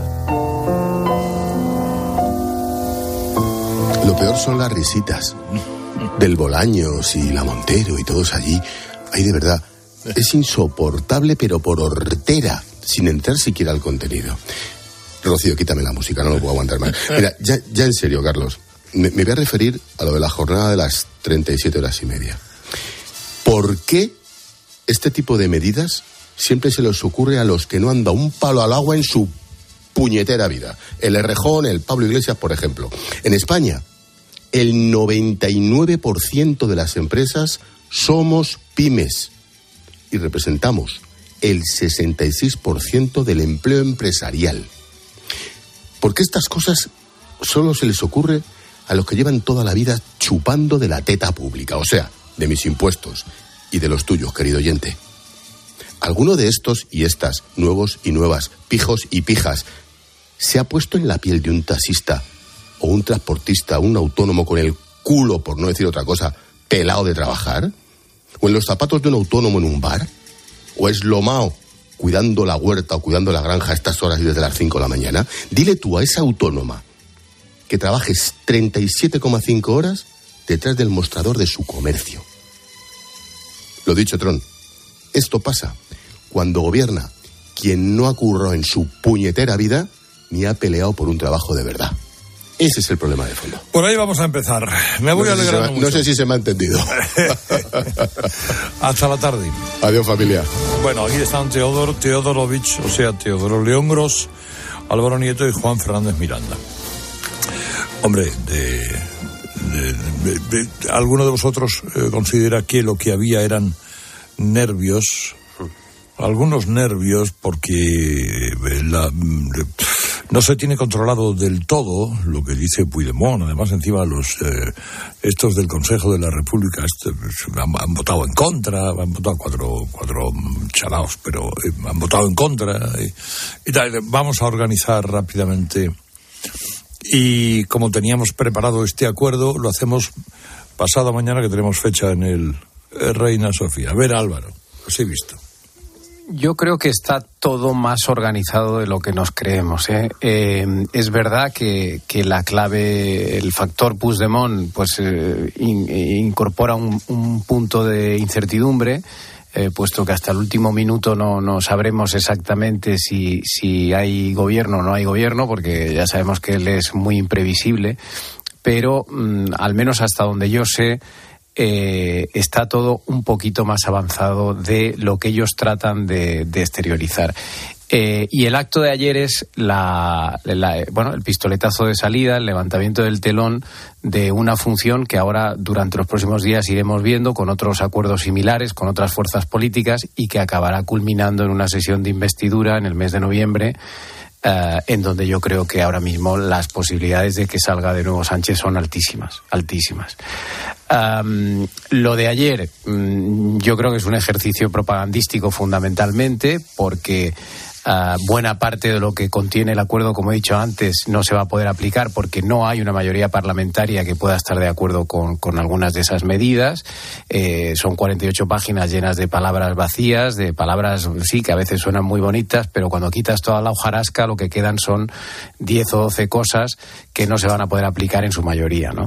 Lo peor son las risitas del Bolaños y la Montero y todos allí. Ay, de verdad, es insoportable, pero por hortera, sin entrar siquiera al contenido. Rocío, quítame la música, no lo puedo aguantar más. Mira, ya, ya en serio, Carlos, me, me voy a referir a lo de la jornada de las treinta y siete horas y media. ¿Por qué este tipo de medidas siempre se les ocurre a los que no han dado un palo al agua en su puñetera vida? El Errejón, el Pablo Iglesias, por ejemplo. En España, el noventa y nueve por ciento de las empresas somos pymes y representamos el sesenta y seis por ciento del empleo empresarial. ¿Por qué estas cosas solo se les ocurre a los que llevan toda la vida chupando de la teta pública? O sea, de mis impuestos y de los tuyos, querido oyente. ¿Alguno de estos y estas, nuevos y nuevas, pijos y pijas, se ha puesto en la piel de un taxista o un transportista, un autónomo con el culo, por no decir otra cosa, pelado de trabajar? ¿O en los zapatos de un autónomo en un bar? ¿O es lomao cuidando la huerta o cuidando la granja a estas horas y desde las cinco de la mañana? Dile tú a esa autónoma que trabajes treinta y siete coma cinco horas detrás del mostrador de su comercio. Lo dicho, Tron, esto pasa cuando gobierna quien no ha currado en su puñetera vida ni ha peleado por un trabajo de verdad. Ese es el problema de fondo. Por ahí vamos a empezar. Me voy no alegrando si mucho. No sé si se me ha entendido. Hasta la tarde. Adiós, familia. Bueno, aquí están Teodoro Teodorovich, o sea, Teodoro León Gros, Álvaro Nieto y Juan Fernández Miranda. Hombre, de, de, de, de, de ¿alguno de vosotros eh, considera que lo que había eran nervios? Algunos nervios porque la, no se tiene controlado del todo lo que dice Puigdemont. Además, encima los eh, estos del Consejo de la República este, han, han votado en contra, han votado cuatro, cuatro chalaos, pero eh, han votado en contra. Y, y tal. Vamos a organizar rápidamente. Y como teníamos preparado este acuerdo, lo hacemos pasado mañana, que tenemos fecha en el eh, Reina Sofía. A ver, Álvaro, os he visto. Yo creo que está todo más organizado de lo que nos creemos, ¿eh? Eh, es verdad que, que la clave, el factor Puigdemont, pues eh, in, incorpora un, un punto de incertidumbre, eh, puesto que hasta el último minuto no, no sabremos exactamente si, si hay gobierno o no hay gobierno, porque ya sabemos que él es muy imprevisible, pero mmm, al menos hasta donde yo sé, Eh, está todo un poquito más avanzado de lo que ellos tratan de, de exteriorizar. Eh, y el acto de ayer es la, la, bueno, el pistoletazo de salida, el levantamiento del telón de una función que ahora durante los próximos días iremos viendo con otros acuerdos similares, con otras fuerzas políticas, y que acabará culminando en una sesión de investidura en el mes de noviembre, Uh, en donde yo creo que ahora mismo las posibilidades de que salga de nuevo Sánchez son altísimas, altísimas. Um, lo de ayer, um, yo creo que es un ejercicio propagandístico fundamentalmente, porque Uh, buena parte de lo que contiene el acuerdo, como he dicho antes, no se va a poder aplicar porque no hay una mayoría parlamentaria que pueda estar de acuerdo con, con algunas de esas medidas. Eh, son cuarenta y ocho páginas llenas de palabras vacías, de palabras, sí, que a veces suenan muy bonitas, pero cuando quitas toda la hojarasca lo que quedan son diez o doce cosas que no se van a poder aplicar en su mayoría, ¿no?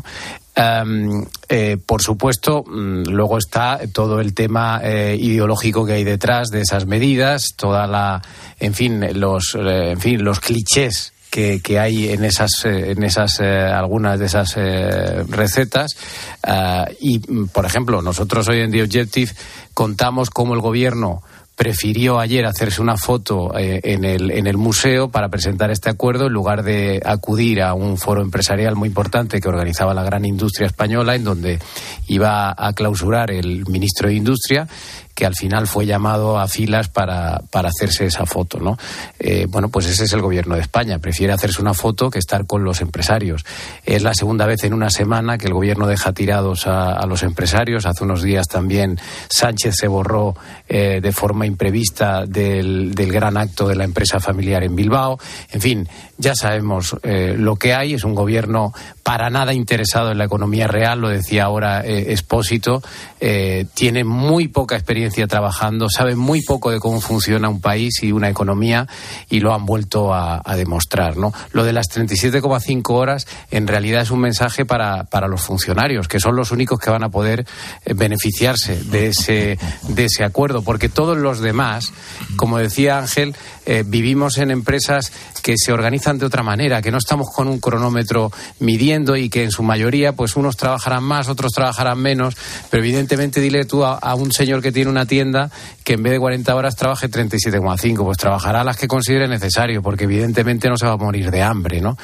Um, eh, por supuesto, um, luego está todo el tema eh, ideológico que hay detrás de esas medidas, toda la, en fin, los, eh, en fin, los clichés que, que hay en esas, eh, en esas, eh, algunas de esas eh, recetas. Uh, y, por ejemplo, nosotros hoy en The Objective contamos cómo el gobierno prefirió ayer hacerse una foto eh, en el en el museo para presentar este acuerdo en lugar de acudir a un foro empresarial muy importante que organizaba la gran industria española, en donde iba a clausurar el ministro de Industria, que al final fue llamado a filas para, para hacerse esa foto, ¿no? Eh, bueno, pues ese es el gobierno de España. Prefiere hacerse una foto que estar con los empresarios. Es la segunda vez en una semana que el gobierno deja tirados a, a los empresarios. Hace unos días también Sánchez se borró eh, de forma imprevista del, del gran acto de la empresa familiar en Bilbao. En fin, ya sabemos eh, lo que hay. Es un gobierno para nada interesado en la economía real, lo decía ahora eh, Expósito. Eh, tiene muy poca experiencia trabajando, saben muy poco de cómo funciona un país y una economía, y lo han vuelto a, a demostrar, ¿no? Lo de las treinta y siete coma cinco horas en realidad es un mensaje para, para los funcionarios, que son los únicos que van a poder eh, beneficiarse de ese, de ese acuerdo, porque todos los demás, como decía Ángel, eh, vivimos en empresas que se organizan de otra manera, que no estamos con un cronómetro midiendo, y que en su mayoría pues unos trabajarán más, otros trabajarán menos, pero evidentemente dile tú a, a un señor que tiene una tienda que en vez de cuarenta horas trabaje treinta y siete coma cinco, pues trabajará las que considere necesario, porque evidentemente no se va a morir de hambre, ¿no?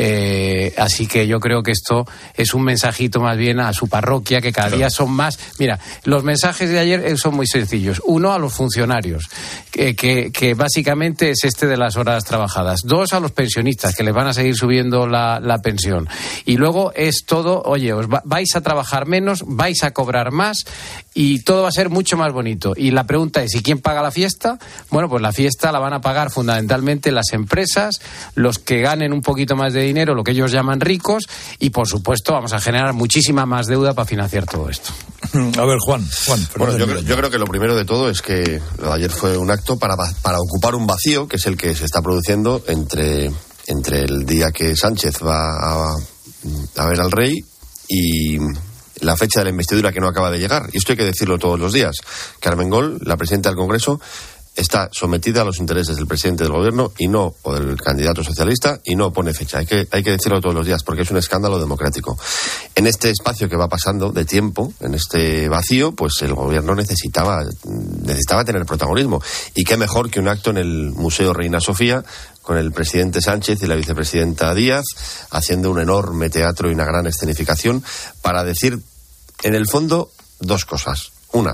Eh, así que yo creo que esto es un mensajito más bien a su parroquia, que cada claro. día son más. Mira, los mensajes de ayer son muy sencillos. Uno, a los funcionarios, que, que, que básicamente es este de las horas trabajadas. Dos, a los pensionistas, que les van a seguir subiendo la, la pensión. Y luego es todo, oye, os va, vais a trabajar menos, vais a cobrar más, y todo va a ser mucho más bonito. Y la pregunta es, ¿y quién paga la fiesta? Bueno, pues la fiesta la van a pagar fundamentalmente las empresas, los que ganen un poquito más de dinero, lo que ellos llaman ricos, y por supuesto vamos a generar muchísima más deuda para financiar todo esto. A ver, Juan. Juan bueno, yo creo, yo creo que lo primero de todo es que lo de ayer fue un acto para, para ocupar un vacío, que es el que se está produciendo entre, entre el día que Sánchez va a, a ver al rey y la fecha de la investidura, que no acaba de llegar. Y esto hay que decirlo todos los días. Que Armengol, la presidenta del Congreso, está sometida a los intereses del presidente del gobierno y no, o del candidato socialista, y no pone fecha. Hay que, hay que decirlo todos los días, porque es un escándalo democrático. En este espacio que va pasando de tiempo, en este vacío, pues el gobierno necesitaba, necesitaba tener protagonismo. Y qué mejor que un acto en el Museo Reina Sofía, con el presidente Sánchez y la vicepresidenta Díaz, haciendo un enorme teatro y una gran escenificación, para decir, en el fondo, dos cosas. Una,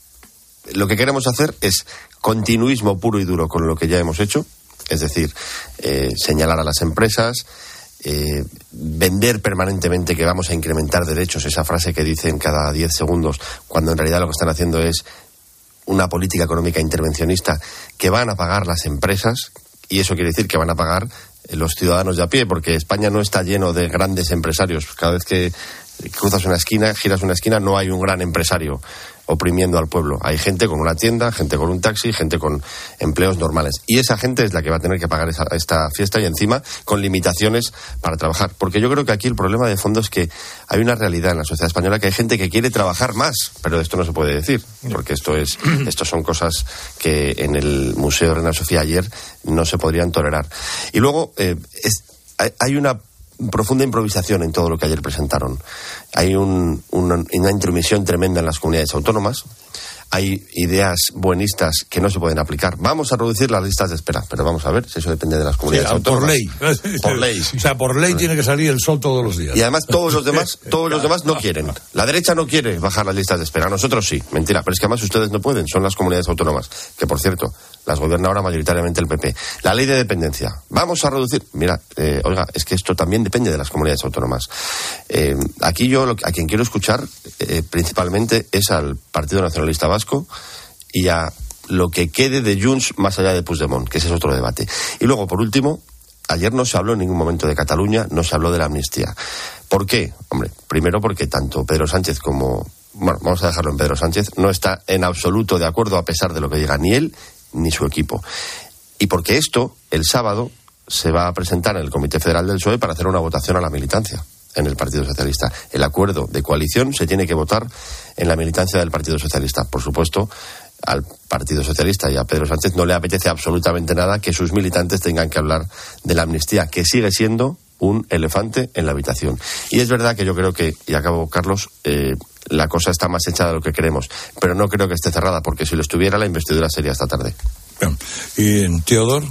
lo que queremos hacer es continuismo puro y duro con lo que ya hemos hecho, es decir, eh, señalar a las empresas, eh, vender permanentemente que vamos a incrementar derechos, esa frase que dicen cada diez segundos, cuando en realidad lo que están haciendo es una política económica intervencionista que van a pagar las empresas, y eso quiere decir que van a pagar los ciudadanos de a pie, porque España no está lleno de grandes empresarios. Cada vez que cruzas una esquina, giras una esquina, no hay un gran empresario oprimiendo al pueblo. Hay gente con una tienda, gente con un taxi, gente con empleos normales. Y esa gente es la que va a tener que pagar esa, esta fiesta, y encima con limitaciones para trabajar. Porque yo creo que aquí el problema de fondo es que hay una realidad en la sociedad española, que hay gente que quiere trabajar más, pero esto no se puede decir, porque esto es, esto son cosas que en el Museo de Reina Sofía ayer no se podrían tolerar. Y luego eh, es, hay una profunda improvisación en todo lo que ayer presentaron. Hay un, un, una intromisión tremenda en las comunidades autónomas. hay ideas buenistas que no se pueden aplicar. Vamos a reducir las listas de espera, pero vamos a ver si eso depende de las comunidades sí, autónomas. Por ley. Por ley. O sea, por ley tiene que salir el sol todos los días. Y además todos los demás, todos los demás no quieren. La derecha no quiere bajar las listas de espera. Nosotros sí. Mentira, pero es que además ustedes no pueden. Son las comunidades autónomas, que por cierto, las gobierna ahora mayoritariamente el P P. La ley de dependencia. Vamos a reducir. Mira, eh, oiga, es que esto también depende de las comunidades autónomas. Eh, aquí yo lo, a quien quiero escuchar eh, principalmente es al Partido Nacionalista Vasco y a lo que quede de Junts más allá de Puigdemont, que ese es otro debate. Y luego, por último, ayer no se habló en ningún momento de Cataluña, no se habló de la amnistía. ¿Por qué? Hombre, primero porque tanto Pedro Sánchez como... Bueno, vamos a dejarlo en Pedro Sánchez, no está en absoluto de acuerdo a pesar de lo que diga ni él ni su equipo. Y porque esto, el sábado, se va a presentar en el Comité Federal del P S O E para hacer una votación a la militancia en el Partido Socialista. El acuerdo de coalición se tiene que votar en la militancia del Partido Socialista. Por supuesto, al Partido Socialista y a Pedro Sánchez no le apetece absolutamente nada que sus militantes tengan que hablar de la amnistía, que sigue siendo un elefante en la habitación. Y es verdad que yo creo que, y acabo, Carlos, eh, la cosa está más hecha de lo que queremos, pero no creo que esté cerrada, porque si lo estuviera, la investidura sería esta tarde. Bien. ¿Y Teodor?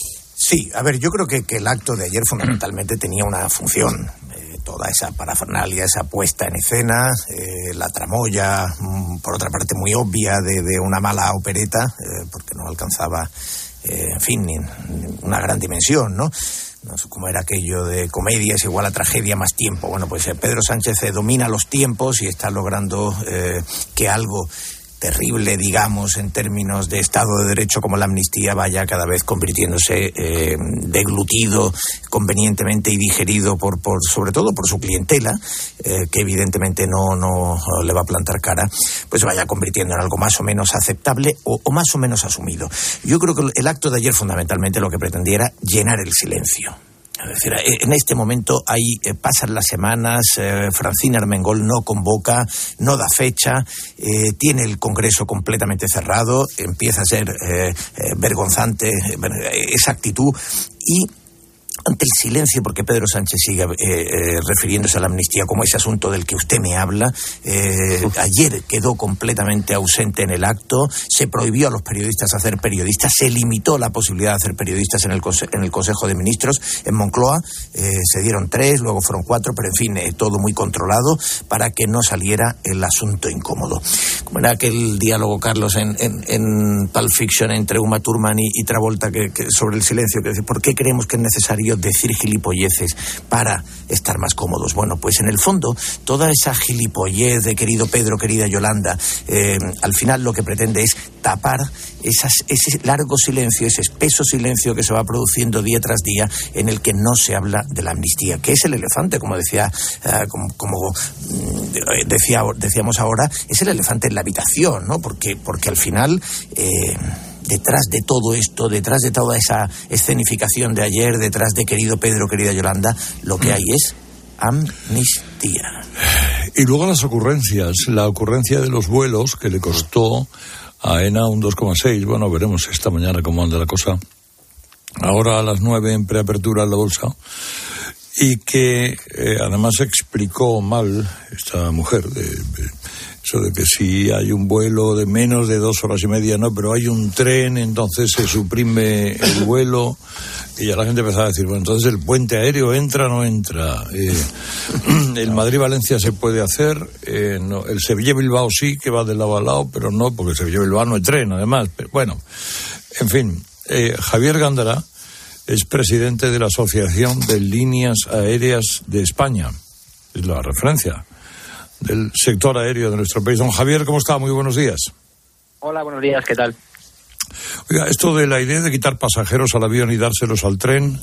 Sí, a ver, yo creo que, que el acto de ayer fundamentalmente tenía una función. Eh, toda esa parafernalia, esa puesta en escena, eh, la tramoya, mm, por otra parte muy obvia, de, de una mala opereta, eh, porque no alcanzaba, eh, en fin, ni, ni una gran dimensión, ¿no? No sé cómo era aquello de comedia es igual a tragedia más tiempo. Bueno, pues eh, Pedro Sánchez eh, domina los tiempos y está logrando eh, que algo terrible, digamos, en términos de Estado de Derecho como la amnistía vaya cada vez convirtiéndose eh, deglutido convenientemente y digerido por, por sobre todo por su clientela, eh, que evidentemente no, no le va a plantar cara, pues se vaya convirtiendo en algo más o menos aceptable o, o más o menos asumido. Yo creo que el acto de ayer fundamentalmente lo que pretendía era llenar el silencio. Es decir, en este momento hay, eh, pasan las semanas, eh, Francina Armengol no convoca, no da fecha, eh, tiene el Congreso completamente cerrado, empieza a ser eh, eh, vergonzante eh, esa actitud y ante el silencio, porque Pedro Sánchez sigue eh, eh, refiriéndose a la amnistía como ese asunto del que usted me habla, eh, ayer quedó completamente ausente en el acto, se prohibió a los periodistas hacer periodistas, se limitó la posibilidad de hacer periodistas en el, conse- en el Consejo de Ministros en Moncloa, eh, se dieron tres, luego fueron cuatro, pero en fin, eh, todo muy controlado para que no saliera el asunto incómodo. Como era aquel diálogo, Carlos, en, en, en Pulp Fiction entre Uma Thurman y, y Travolta que, que sobre el silencio, que dice, ¿por qué creemos que es necesario decir gilipolleces para estar más cómodos? Bueno, pues en el fondo toda esa gilipollez de querido Pedro, querida Yolanda, eh, al final lo que pretende es tapar esas, ese largo silencio, ese espeso silencio que se va produciendo día tras día en el que no se habla de la amnistía, que es el elefante, como decía uh, como, como mm, decía, decíamos ahora, es el elefante en la habitación, ¿no? Porque, porque al final eh, detrás de todo esto, detrás de toda esa escenificación de ayer, detrás de querido Pedro, querida Yolanda, lo que hay es amnistía. Y luego las ocurrencias, la ocurrencia de los vuelos que le costó a AENA un dos coma seis, bueno, veremos esta mañana cómo anda la cosa. Ahora a las nueve en preapertura en la bolsa. Y que eh, además explicó mal esta mujer de, de eso de que si hay un vuelo de menos de dos horas y media, no, pero hay un tren, entonces se suprime el vuelo. Y ya la gente empezaba a decir, bueno, entonces el puente aéreo entra o no entra. Eh, el Madrid-Valencia se puede hacer, eh, no, el Sevilla-Bilbao sí, que va de lado a lado, pero no, porque el Sevilla-Bilbao no hay tren, además. Pero, bueno, en fin, eh, Javier Gándara es presidente de la Asociación de Líneas Aéreas de España. Es la referencia del sector aéreo de nuestro país. Don Javier, ¿cómo está? Muy buenos días. Hola, buenos días, ¿qué tal? Oiga, esto de la idea de quitar pasajeros al avión y dárselos al tren,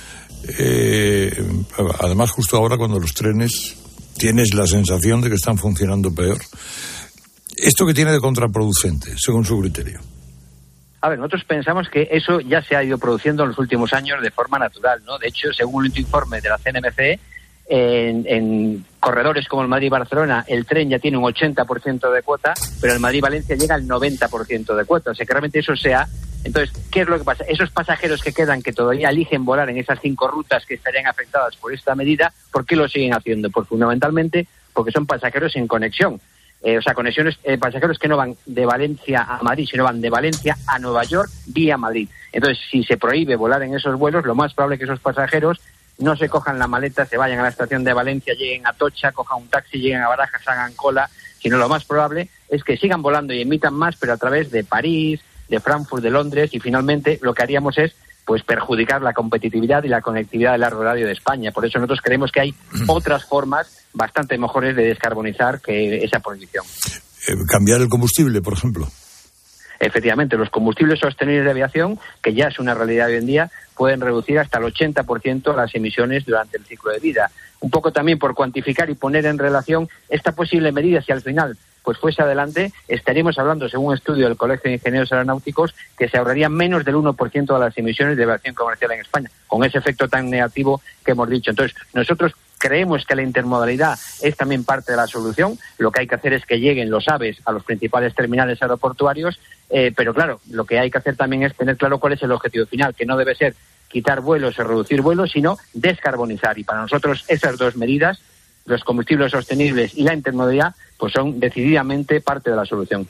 eh, además justo ahora cuando los trenes tienes la sensación de que están funcionando peor, ¿esto qué tiene de contraproducente, según su criterio? A ver, nosotros pensamos que eso ya se ha ido produciendo en los últimos años de forma natural, ¿no? De hecho, según el último informe de la C N M C, en, en corredores como el Madrid-Barcelona, el tren ya tiene un ochenta por ciento de cuota, pero el Madrid-Valencia llega al noventa por ciento de cuota. O sea, que realmente eso sea... Entonces, ¿qué es lo que pasa? Esos pasajeros que quedan, que todavía eligen volar en esas cinco rutas que estarían afectadas por esta medida, ¿por qué lo siguen haciendo? Pues fundamentalmente porque son pasajeros sin conexión. eh, o sea, conexiones eh, pasajeros que no van de Valencia a Madrid, sino van de Valencia a Nueva York vía Madrid. Entonces, si se prohíbe volar en esos vuelos, lo más probable es que esos pasajeros no se cojan la maleta, se vayan a la estación de Valencia, lleguen a Atocha, cojan un taxi, lleguen a Barajas, hagan cola, sino lo más probable es que sigan volando y emitan más, pero a través de París, de Frankfurt, de Londres, y finalmente lo que haríamos es pues perjudicar la competitividad y la conectividad de largo radio de España. Por eso nosotros creemos que hay otras formas bastante mejores de descarbonizar que esa prohibición. Eh, cambiar el combustible, por ejemplo. Efectivamente, los combustibles sostenibles de aviación, que ya es una realidad hoy en día, pueden reducir hasta el ochenta por ciento las emisiones durante el ciclo de vida. Un poco también por cuantificar y poner en relación esta posible medida, si al final pues fuese adelante, estaríamos hablando, según un estudio del Colegio de Ingenieros Aeronáuticos, que se ahorraría menos del uno por ciento de las emisiones de aviación comercial en España, con ese efecto tan negativo que hemos dicho. Entonces, nosotros creemos que la intermodalidad es también parte de la solución. Lo que hay que hacer es que lleguen los AVEs a los principales terminales aeroportuarios, eh, pero claro, lo que hay que hacer también es tener claro cuál es el objetivo final, que no debe ser quitar vuelos o reducir vuelos, sino descarbonizar. Y para nosotros esas dos medidas, los combustibles sostenibles y la intermodalidad, pues son decididamente parte de la solución.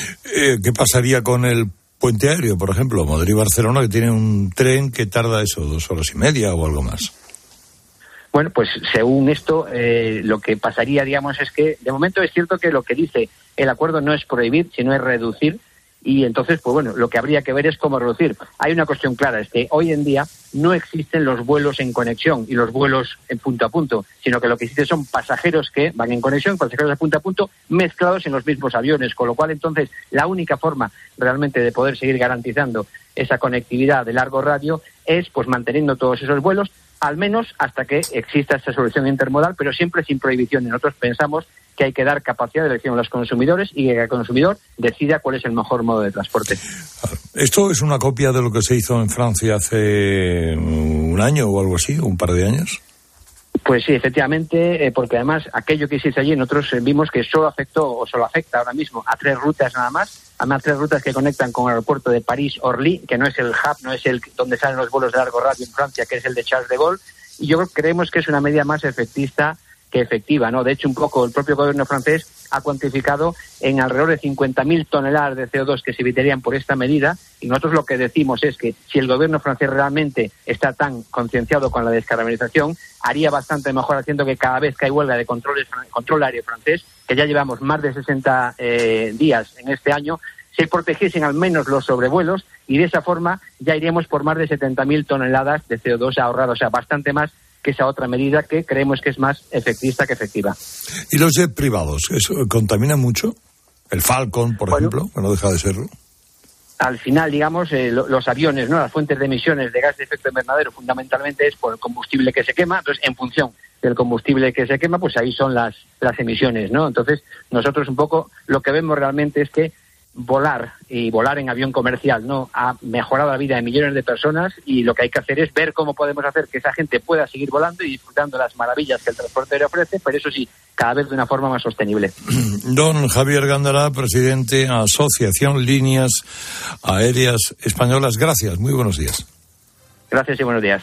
Eh, ¿Qué pasaría con el puente aéreo, por ejemplo, Madrid-Barcelona, que tiene un tren que tarda eso, dos horas y media o algo más? Bueno, pues según esto, eh, lo que pasaría, digamos, es que de momento es cierto que lo que dice el acuerdo no es prohibir, sino es reducir. Y entonces, pues bueno, lo que habría que ver es cómo reducir. Hay una cuestión clara, es que hoy en día no existen los vuelos en conexión y los vuelos en punto a punto, sino que lo que existe son pasajeros que van en conexión, pasajeros de punto a punto, mezclados en los mismos aviones, con lo cual entonces la única forma realmente de poder seguir garantizando esa conectividad de largo radio es pues manteniendo todos esos vuelos, al menos hasta que exista esta solución intermodal, pero siempre sin prohibición. Y nosotros pensamos que hay que dar capacidad de elección a los consumidores y que el consumidor decida cuál es el mejor modo de transporte. ¿Esto es una copia de lo que se hizo en Francia hace un año o algo así, un par de años? Pues sí, efectivamente, eh, porque además aquello que se hizo allí nosotros eh, vimos que solo afectó o solo afecta ahora mismo a tres rutas nada más, además tres rutas que conectan con el aeropuerto de París-Orly, que no es el hub, no es el donde salen los vuelos de largo radio en Francia, que es el de Charles de Gaulle, y yo creemos que es una medida más efectista que efectiva, ¿no? De hecho, un poco el propio gobierno francés ha cuantificado en alrededor de cincuenta mil toneladas de C O dos que se evitarían por esta medida, y nosotros lo que decimos es que si el gobierno francés realmente está tan concienciado con la descarbonización, haría bastante mejor haciendo que cada vez que hay huelga de controles, control aéreo francés, que ya llevamos más de sesenta eh, días en este año, se protegiesen al menos los sobrevuelos, y de esa forma ya iríamos por más de setenta mil toneladas de C O dos ahorrados, o sea, bastante más que esa otra medida que creemos que es más efectista que efectiva. ¿Y los jet privados? ¿Eso contamina mucho? El Falcon, por bueno, ejemplo, que no deja de serlo. Al final, digamos, eh, lo, los aviones, ¿no? Las fuentes de emisiones de gas de efecto invernadero fundamentalmente es por el combustible que se quema. Entonces, en función del combustible que se quema, pues ahí son las, las emisiones, ¿no? Entonces, nosotros un poco lo que vemos realmente es que volar y volar en avión comercial no ha mejorado la vida de millones de personas, y lo que hay que hacer es ver cómo podemos hacer que esa gente pueda seguir volando y disfrutando las maravillas que el transporte aéreo ofrece, pero eso sí, cada vez de una forma más sostenible. Don Javier Gándara, presidente Asociación Líneas Aéreas Españolas, gracias, muy buenos días. Gracias y buenos días.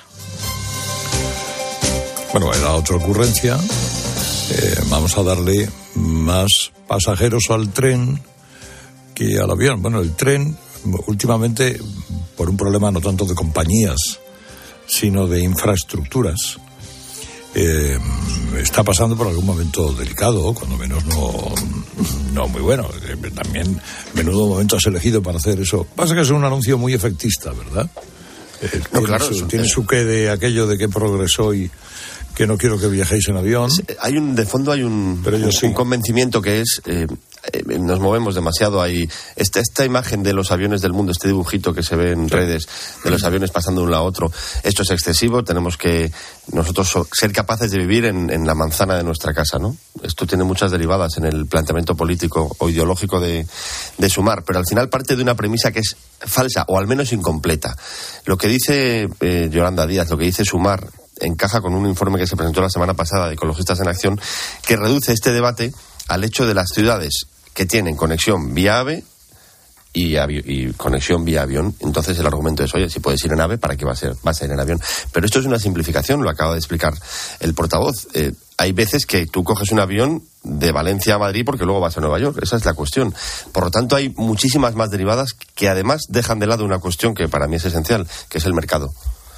Bueno, era otra ocurrencia, eh, vamos a darle más pasajeros al tren que al avión. Bueno, el tren últimamente, por un problema no tanto de compañías, sino de infraestructuras, eh, está pasando por algún momento delicado, cuando menos no, no muy bueno. También menudo momento has elegido para hacer eso. Pasa que es un anuncio muy efectista, ¿verdad? Eh, no, tiene claro, su, eso, tiene eso. su qué de aquello de que progresó y que no quiero que viajéis en avión. Hay un, de fondo hay un, un, sí. un convencimiento que es, eh, eh, nos movemos demasiado. Hay esta, esta imagen de los aviones del mundo, este dibujito que se ve en redes, de los aviones pasando de un lado a otro. Esto es excesivo, tenemos que nosotros so, ser capaces de vivir en, en la manzana de nuestra casa, ¿no? Esto tiene muchas derivadas en el planteamiento político o ideológico de, de Sumar, pero al final parte de una premisa que es falsa, o al menos incompleta. Lo que dice eh, Yolanda Díaz, lo que dice Sumar, encaja con un informe que se presentó la semana pasada de Ecologistas en Acción, que reduce este debate al hecho de las ciudades que tienen conexión vía AVE y, avi- y conexión vía avión. Entonces el argumento es, oye, si puedes ir en AVE, ¿para qué va a ser? Vas a ir en avión. Pero esto es una simplificación, lo acaba de explicar el portavoz. Eh, hay veces que tú coges un avión de Valencia a Madrid porque luego vas a Nueva York. Esa es la cuestión. Por lo tanto, hay muchísimas más derivadas que además dejan de lado una cuestión que para mí es esencial, que es el mercado.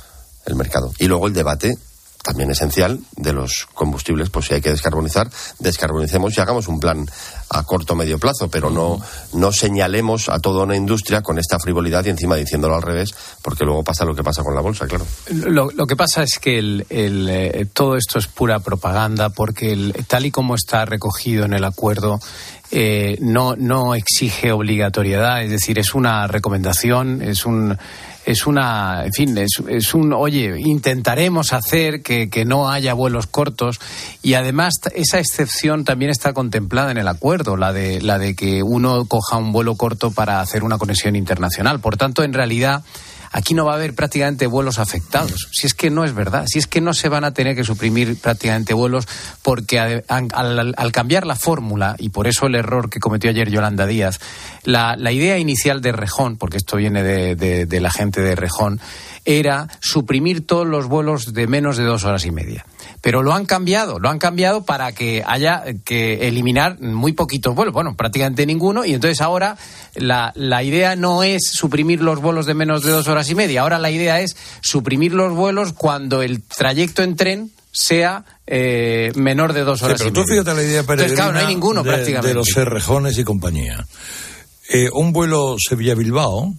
El mercado. Y luego el debate también esencial de los combustibles, pues si hay que descarbonizar, descarbonicemos y hagamos un plan a corto o medio plazo, pero no, no señalemos a toda una industria con esta frivolidad y encima diciéndolo al revés, porque luego pasa lo que pasa con la bolsa, claro. Lo, lo que pasa es que el, el, eh, todo esto es pura propaganda, porque el, tal y como está recogido en el acuerdo, eh, no, no exige obligatoriedad, es decir, es una recomendación, es un... Es una, en fin, es, es un, oye, intentaremos hacer que, que no haya vuelos cortos, y además esa excepción también está contemplada en el acuerdo, la de, la de que uno coja un vuelo corto para hacer una conexión internacional. Por tanto, en realidad, aquí no va a haber prácticamente vuelos afectados. Si es que no es verdad, si es que no se van a tener que suprimir prácticamente vuelos, porque al, al, al cambiar la fórmula, y por eso el error que cometió ayer Yolanda Díaz, la, la idea inicial de Rejón, porque esto viene de, de, de la gente de Rejón, era suprimir todos los vuelos de menos de dos horas y media. Pero lo han cambiado, lo han cambiado para que haya que eliminar muy poquitos vuelos, bueno, prácticamente ninguno, y entonces ahora la, la idea no es suprimir los vuelos de menos de dos horas y media, ahora la idea es suprimir los vuelos cuando el trayecto en tren sea eh, menor de dos horas sí, pero y media. Tú fíjate la idea peregrina. Entonces, claro, no hay ninguno de, prácticamente. De los Errejones y compañía. Eh, un vuelo Sevilla-Bilbao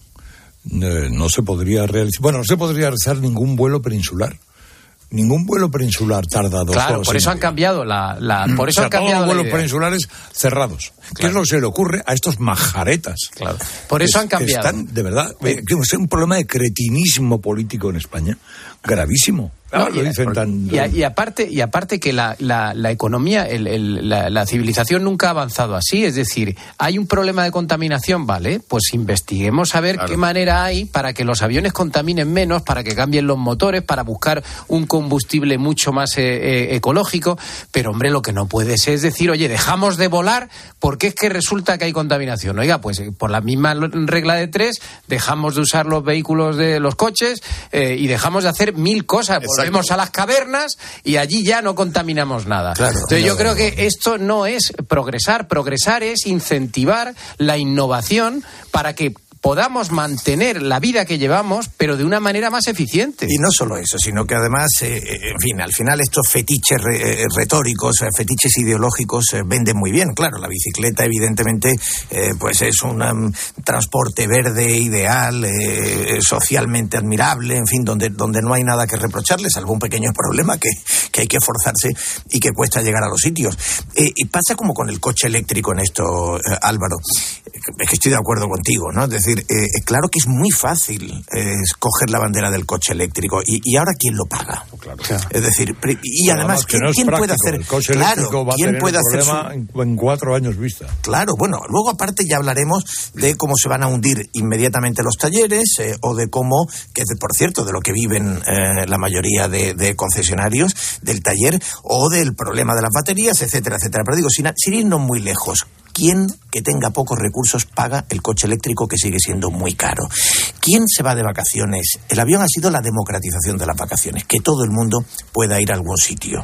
eh, no se podría realizar, bueno, no se podría realizar ningún vuelo peninsular. Ningún vuelo peninsular tarda dos claro, horas. Por eso han cambiado la, la por eso o sea, han cambiado todos los vuelos la idea. peninsulares cerrados. Claro. ¿Qué es lo que se le ocurre a estos majaretas? Claro. Por eso es, han cambiado. Están, de verdad, eh, es un problema de cretinismo político en España gravísimo. No, Ah, lo y, dicen tan... y, y aparte y aparte que la, la, la economía, el, el, la, la civilización nunca ha avanzado así. Es decir, hay un problema de contaminación, ¿vale? Pues investiguemos a ver claro. qué manera hay para que los aviones contaminen menos, para que cambien los motores, para buscar un combustible mucho más eh, eh, ecológico. Pero, hombre, lo que no puede ser es decir, oye, dejamos de volar porque es que resulta que hay contaminación. Oiga, pues por la misma regla de tres, dejamos de usar los vehículos de los coches eh, y dejamos de hacer mil cosas. Volvemos a las cavernas y allí ya no contaminamos nada. Claro, Entonces yo creo que esto no es progresar. Progresar es incentivar la innovación para que podamos mantener la vida que llevamos, pero de una manera más eficiente. Y no solo eso, sino que además, eh, en fin, al final estos fetiches re, eh, retóricos, eh, fetiches ideológicos eh, venden muy bien. Claro, la bicicleta evidentemente eh, pues es un um, transporte verde ideal, eh, socialmente admirable, en fin, donde, donde no hay nada que reprocharle, salvo un pequeño problema que, que hay que forzarse y que cuesta llegar a los sitios. Eh, y pasa como con el coche eléctrico en esto, eh, Álvaro. Es que estoy de acuerdo contigo, ¿no? Es decir, Eh, claro que es muy fácil eh, coger la bandera del coche eléctrico y, y ahora ¿quién lo paga? Claro. Es decir, y Pero además que no ¿quién práctico. puede hacer? El coche claro, eléctrico va ¿quién a tener puede un hacer problema su... en, en cuatro años vista? Claro, bueno, luego aparte ya hablaremos de cómo se van a hundir inmediatamente los talleres eh, o de cómo, que es por cierto de lo que viven eh, la mayoría de, de concesionarios del taller, o del problema de las baterías, etcétera, etcétera. Pero digo, sin, sin irnos muy lejos, ¿quién que tenga pocos recursos paga el coche eléctrico, que sigue siendo muy caro? ¿Quién se va de vacaciones? El avión ha sido la democratización de las vacaciones, que todo el mundo pueda ir a algún sitio.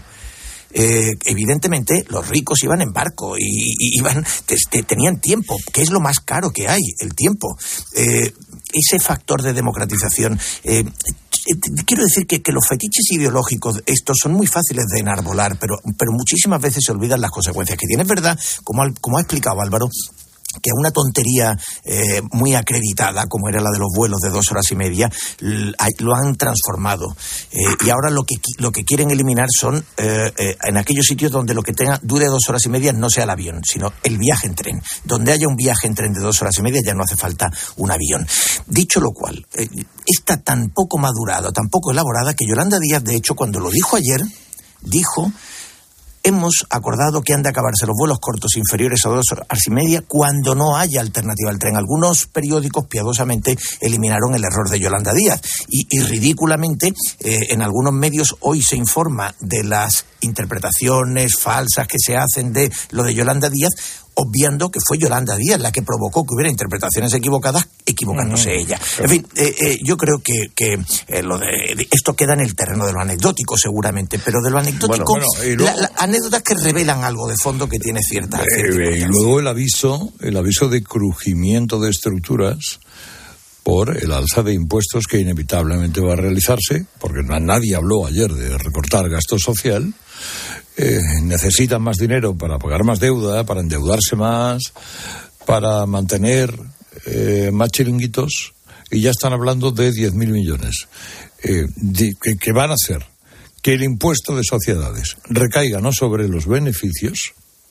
Eh, evidentemente los ricos iban en barco y, y iban te, te, tenían tiempo, que es lo más caro que hay, el tiempo. Eh, ese factor de democratización... Eh, Quiero decir que, que los fetiches ideológicos estos son muy fáciles de enarbolar, pero, pero muchísimas veces se olvidan las consecuencias que tiene. Es verdad, como, como ha explicado Álvaro, que a una tontería eh, muy acreditada, como era la de los vuelos de dos horas y media, lo han transformado. Eh, y ahora lo que lo que quieren eliminar son, eh, eh, en aquellos sitios donde lo que tenga dure dos horas y media no sea el avión, sino el viaje en tren. Donde haya un viaje en tren de dos horas y media ya no hace falta un avión. Dicho lo cual, eh, está tan poco madurada, tan poco elaborada, que Yolanda Díaz, de hecho, cuando lo dijo ayer, dijo... hemos acordado que han de acabarse los vuelos cortos inferiores a dos horas y media cuando no haya alternativa al tren. Algunos periódicos piadosamente eliminaron el error de Yolanda Díaz y, y ridículamente eh, en algunos medios hoy se informa de las interpretaciones falsas que se hacen de lo de Yolanda Díaz, obviando que fue Yolanda Díaz la que provocó que hubiera interpretaciones equivocadas, equivocándose mm. ella. En fin, eh, eh, yo creo que, que eh, lo de, de esto queda en el terreno de lo anecdótico seguramente, pero de lo anecdótico, bueno, bueno, y luego, la, la, anécdotas que revelan algo de fondo que tiene cierta... Eh, cierta y luego el aviso, el aviso de crujimiento de estructuras por el alza de impuestos que inevitablemente va a realizarse, porque nadie habló ayer de recortar gasto social. Eh, necesitan más dinero para pagar más deuda, para endeudarse más, para mantener eh, más chiringuitos, y ya están hablando de diez mil millones. Eh, de, que, que van a hacer que el impuesto de sociedades recaiga no sobre los beneficios,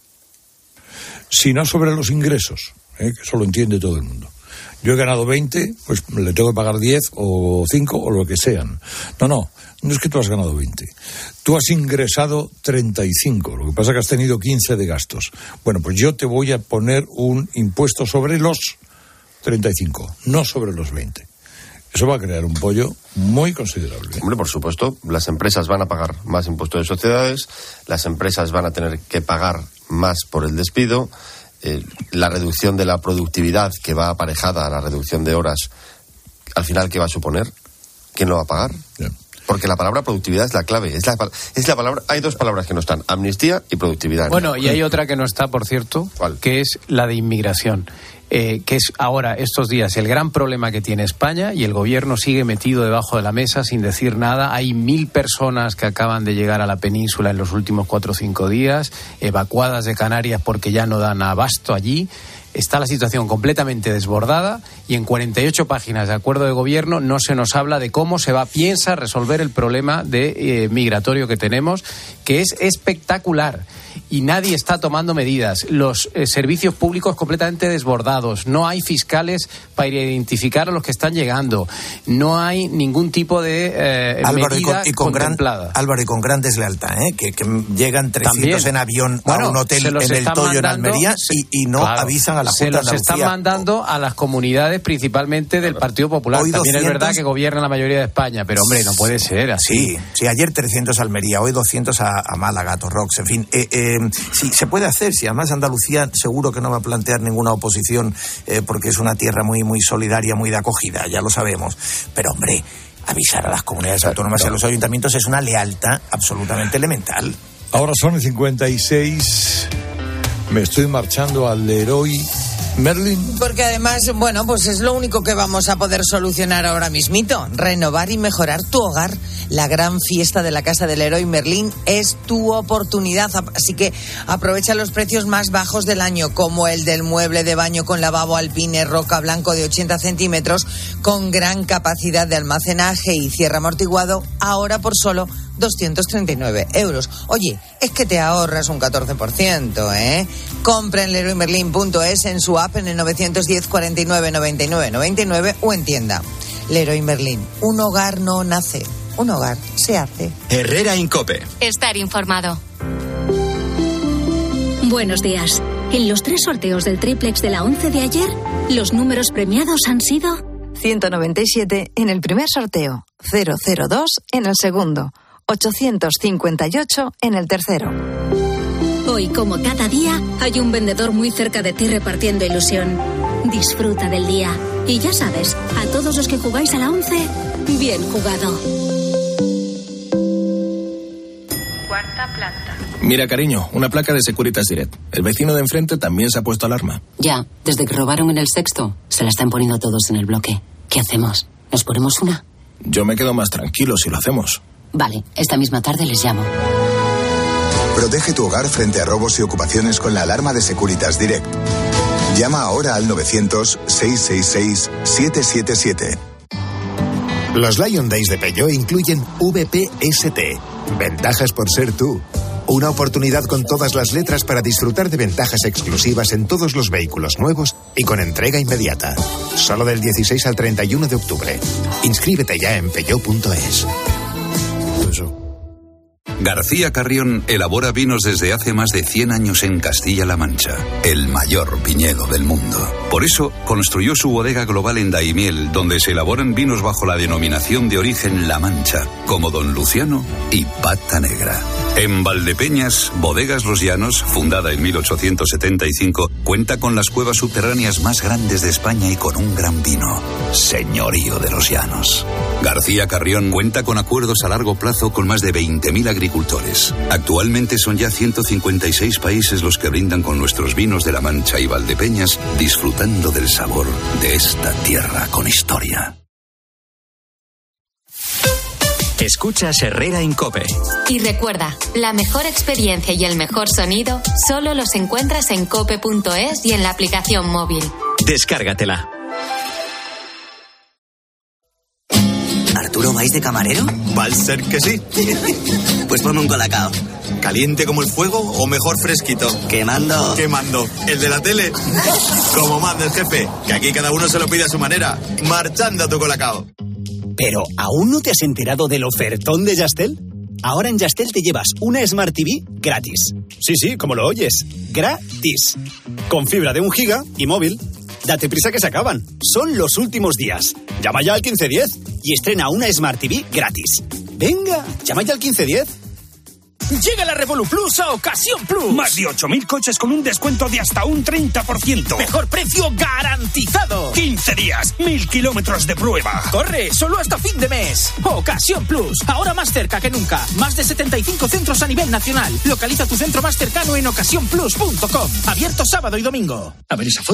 sino sobre los ingresos, eh, que eso lo entiende todo el mundo. Yo he ganado veinte, pues le tengo que pagar diez o cinco o lo que sean. No, no, no es que tú has ganado veinte. Tú has ingresado treinta y cinco, lo que pasa es que has tenido quince de gastos. Bueno, pues yo te voy a poner un impuesto sobre los treinta y cinco, no sobre los veinte. Eso va a crear un pollo muy considerable. Hombre, por supuesto, las empresas van a pagar más impuestos de sociedades, las empresas van a tener que pagar más por el despido. Eh, la reducción de la productividad que va aparejada a la reducción de horas, al final, ¿qué va a suponer? ¿Quién lo va a pagar? Yeah. Porque la palabra productividad es la clave. Es la, es la palabra. Hay dos palabras que no están: amnistía y productividad. Bueno, y hay otra que no está, por cierto, ¿cuál? Que es la de inmigración. Eh, que es ahora, estos días, el gran problema que tiene España, y el gobierno sigue metido debajo de la mesa sin decir nada. Hay mil personas que acaban de llegar a la península en los últimos cuatro o cinco días, evacuadas de Canarias porque ya no dan abasto allí. Está la situación completamente desbordada y en cuarenta y ocho páginas de acuerdo de gobierno no se nos habla de cómo se va, piensa resolver el problema de eh, migratorio que tenemos, que es espectacular. Y nadie está tomando medidas. Los eh, servicios públicos completamente desbordados. No hay fiscales para identificar a los que están llegando. No hay ningún tipo de eh, Álvaro, medida y con, y con contemplada. Gran, Álvaro, y con gran deslealtad, ¿eh? que, que llegan trescientos También. En avión bueno, a un hotel en el Toyo en Almería se, y, y no claro, avisan a la Junta Se los de Andalucía. están mandando a las comunidades principalmente del Partido Popular. Hoy También doscientos... es verdad que gobierna la mayoría de España, pero hombre, no puede ser así. Sí, sí, ayer trescientos a Almería, hoy doscientos a, a Málaga, a Torrox, en fin. Eh, eh, sí, se puede hacer, si además Andalucía seguro que no va a plantear ninguna oposición eh, porque es una tierra muy muy solidaria, muy de acogida, ya lo sabemos, pero hombre, avisar a las comunidades autónomas y a los ayuntamientos es una lealtad absolutamente elemental. Ahora son cincuenta y seis, me estoy marchando al Leroy Merlin. Porque además, bueno, pues es lo único que vamos a poder solucionar ahora mismito, renovar y mejorar tu hogar. La gran fiesta de la Casa del Leroy Merlin es tu oportunidad, así que aprovecha los precios más bajos del año, como el del mueble de baño con lavabo Alpine Roca Blanco de ochenta centímetros, con gran capacidad de almacenaje y cierre amortiguado, ahora por solo doscientos treinta y nueve euros. Oye, es que te ahorras un catorce por ciento, ¿eh? Compra en leroy merlin punto es, en su app en el novecientos diez cuarenta y nueve noventa y nueve noventa y nueve o en tienda. Leroy Merlin, un hogar no nace, un hogar se hace. Herrera Incope. Estar informado. Buenos días. En los tres sorteos del triplex de la once de ayer, los números premiados han sido ciento noventa y siete en el primer sorteo, cero cero dos en el segundo, ochocientos cincuenta y ocho en el tercero. Hoy, como cada día, hay un vendedor muy cerca de ti repartiendo ilusión. Disfruta del día. Y ya sabes, a todos los que jugáis a la once, bien jugado. Cuarta planta. Mira, cariño, una placa de Securitas Direct. El vecino de enfrente también se ha puesto alarma. Ya, desde que robaron en el sexto, se la están poniendo todos en el bloque. ¿Qué hacemos? ¿Nos ponemos una? Yo me quedo más tranquilo si lo hacemos. Vale, esta misma tarde les llamo. Protege tu hogar frente a robos y ocupaciones con la alarma de Securitas Direct. Llama ahora al novecientos, seiscientos sesenta y seis, setecientos setenta y siete. Los Lion Days de Peugeot incluyen V P S T. Ventajas por ser tú. Una oportunidad con todas las letras para disfrutar de ventajas exclusivas en todos los vehículos nuevos y con entrega inmediata. Solo del dieciséis al treinta y uno de octubre. Inscríbete ya en peugeot punto es. García Carrión elabora vinos desde hace más de cien años en Castilla-La Mancha, el mayor viñedo del mundo. Por eso, construyó su bodega global en Daimiel, donde se elaboran vinos bajo la denominación de origen La Mancha, como Don Luciano y Pata Negra. En Valdepeñas, Bodegas Los Llanos, fundada en mil ochocientos setenta y cinco, cuenta con las cuevas subterráneas más grandes de España y con un gran vino, Señorío de los Llanos. García Carrión cuenta con acuerdos a largo plazo con más de veinte mil agricultores. Actualmente son ya ciento cincuenta y seis países los que brindan con nuestros vinos de La Mancha y Valdepeñas, disfrutando del sabor de esta tierra con historia. Escuchas Herrera en COPE. Y recuerda, la mejor experiencia y el mejor sonido solo los encuentras en cope punto es y en la aplicación móvil. Descárgatela. ¿Arturo vais de camarero? Va a ser que sí. Pues ponme un colacao. ¿Caliente como el fuego o mejor fresquito? Quemando. Quemando. ¿El de la tele? Como manda el jefe, que aquí cada uno se lo pide a su manera. Marchando a tu colacao. ¿Pero aún no te has enterado del ofertón de Yastel? Ahora en Yastel te llevas una Smart T V gratis. Sí, sí, como lo oyes. Gratis. Con fibra de un giga y móvil. Date prisa que se acaban. Son los últimos días. Llama ya al quince diez y estrena una Smart T V gratis. Venga, llama ya al quince diez. Llega la Revolut Plus a Ocasión Plus. Más de ocho mil coches con un descuento de hasta un treinta por ciento. Mejor precio garantizado. quince días, mil kilómetros de prueba. Corre, solo hasta fin de mes. Ocasión Plus, ahora más cerca que nunca. Más de setenta y cinco centros a nivel nacional. Localiza tu centro más cercano en ocasión plus punto com. Abierto sábado y domingo. A ver esa foto.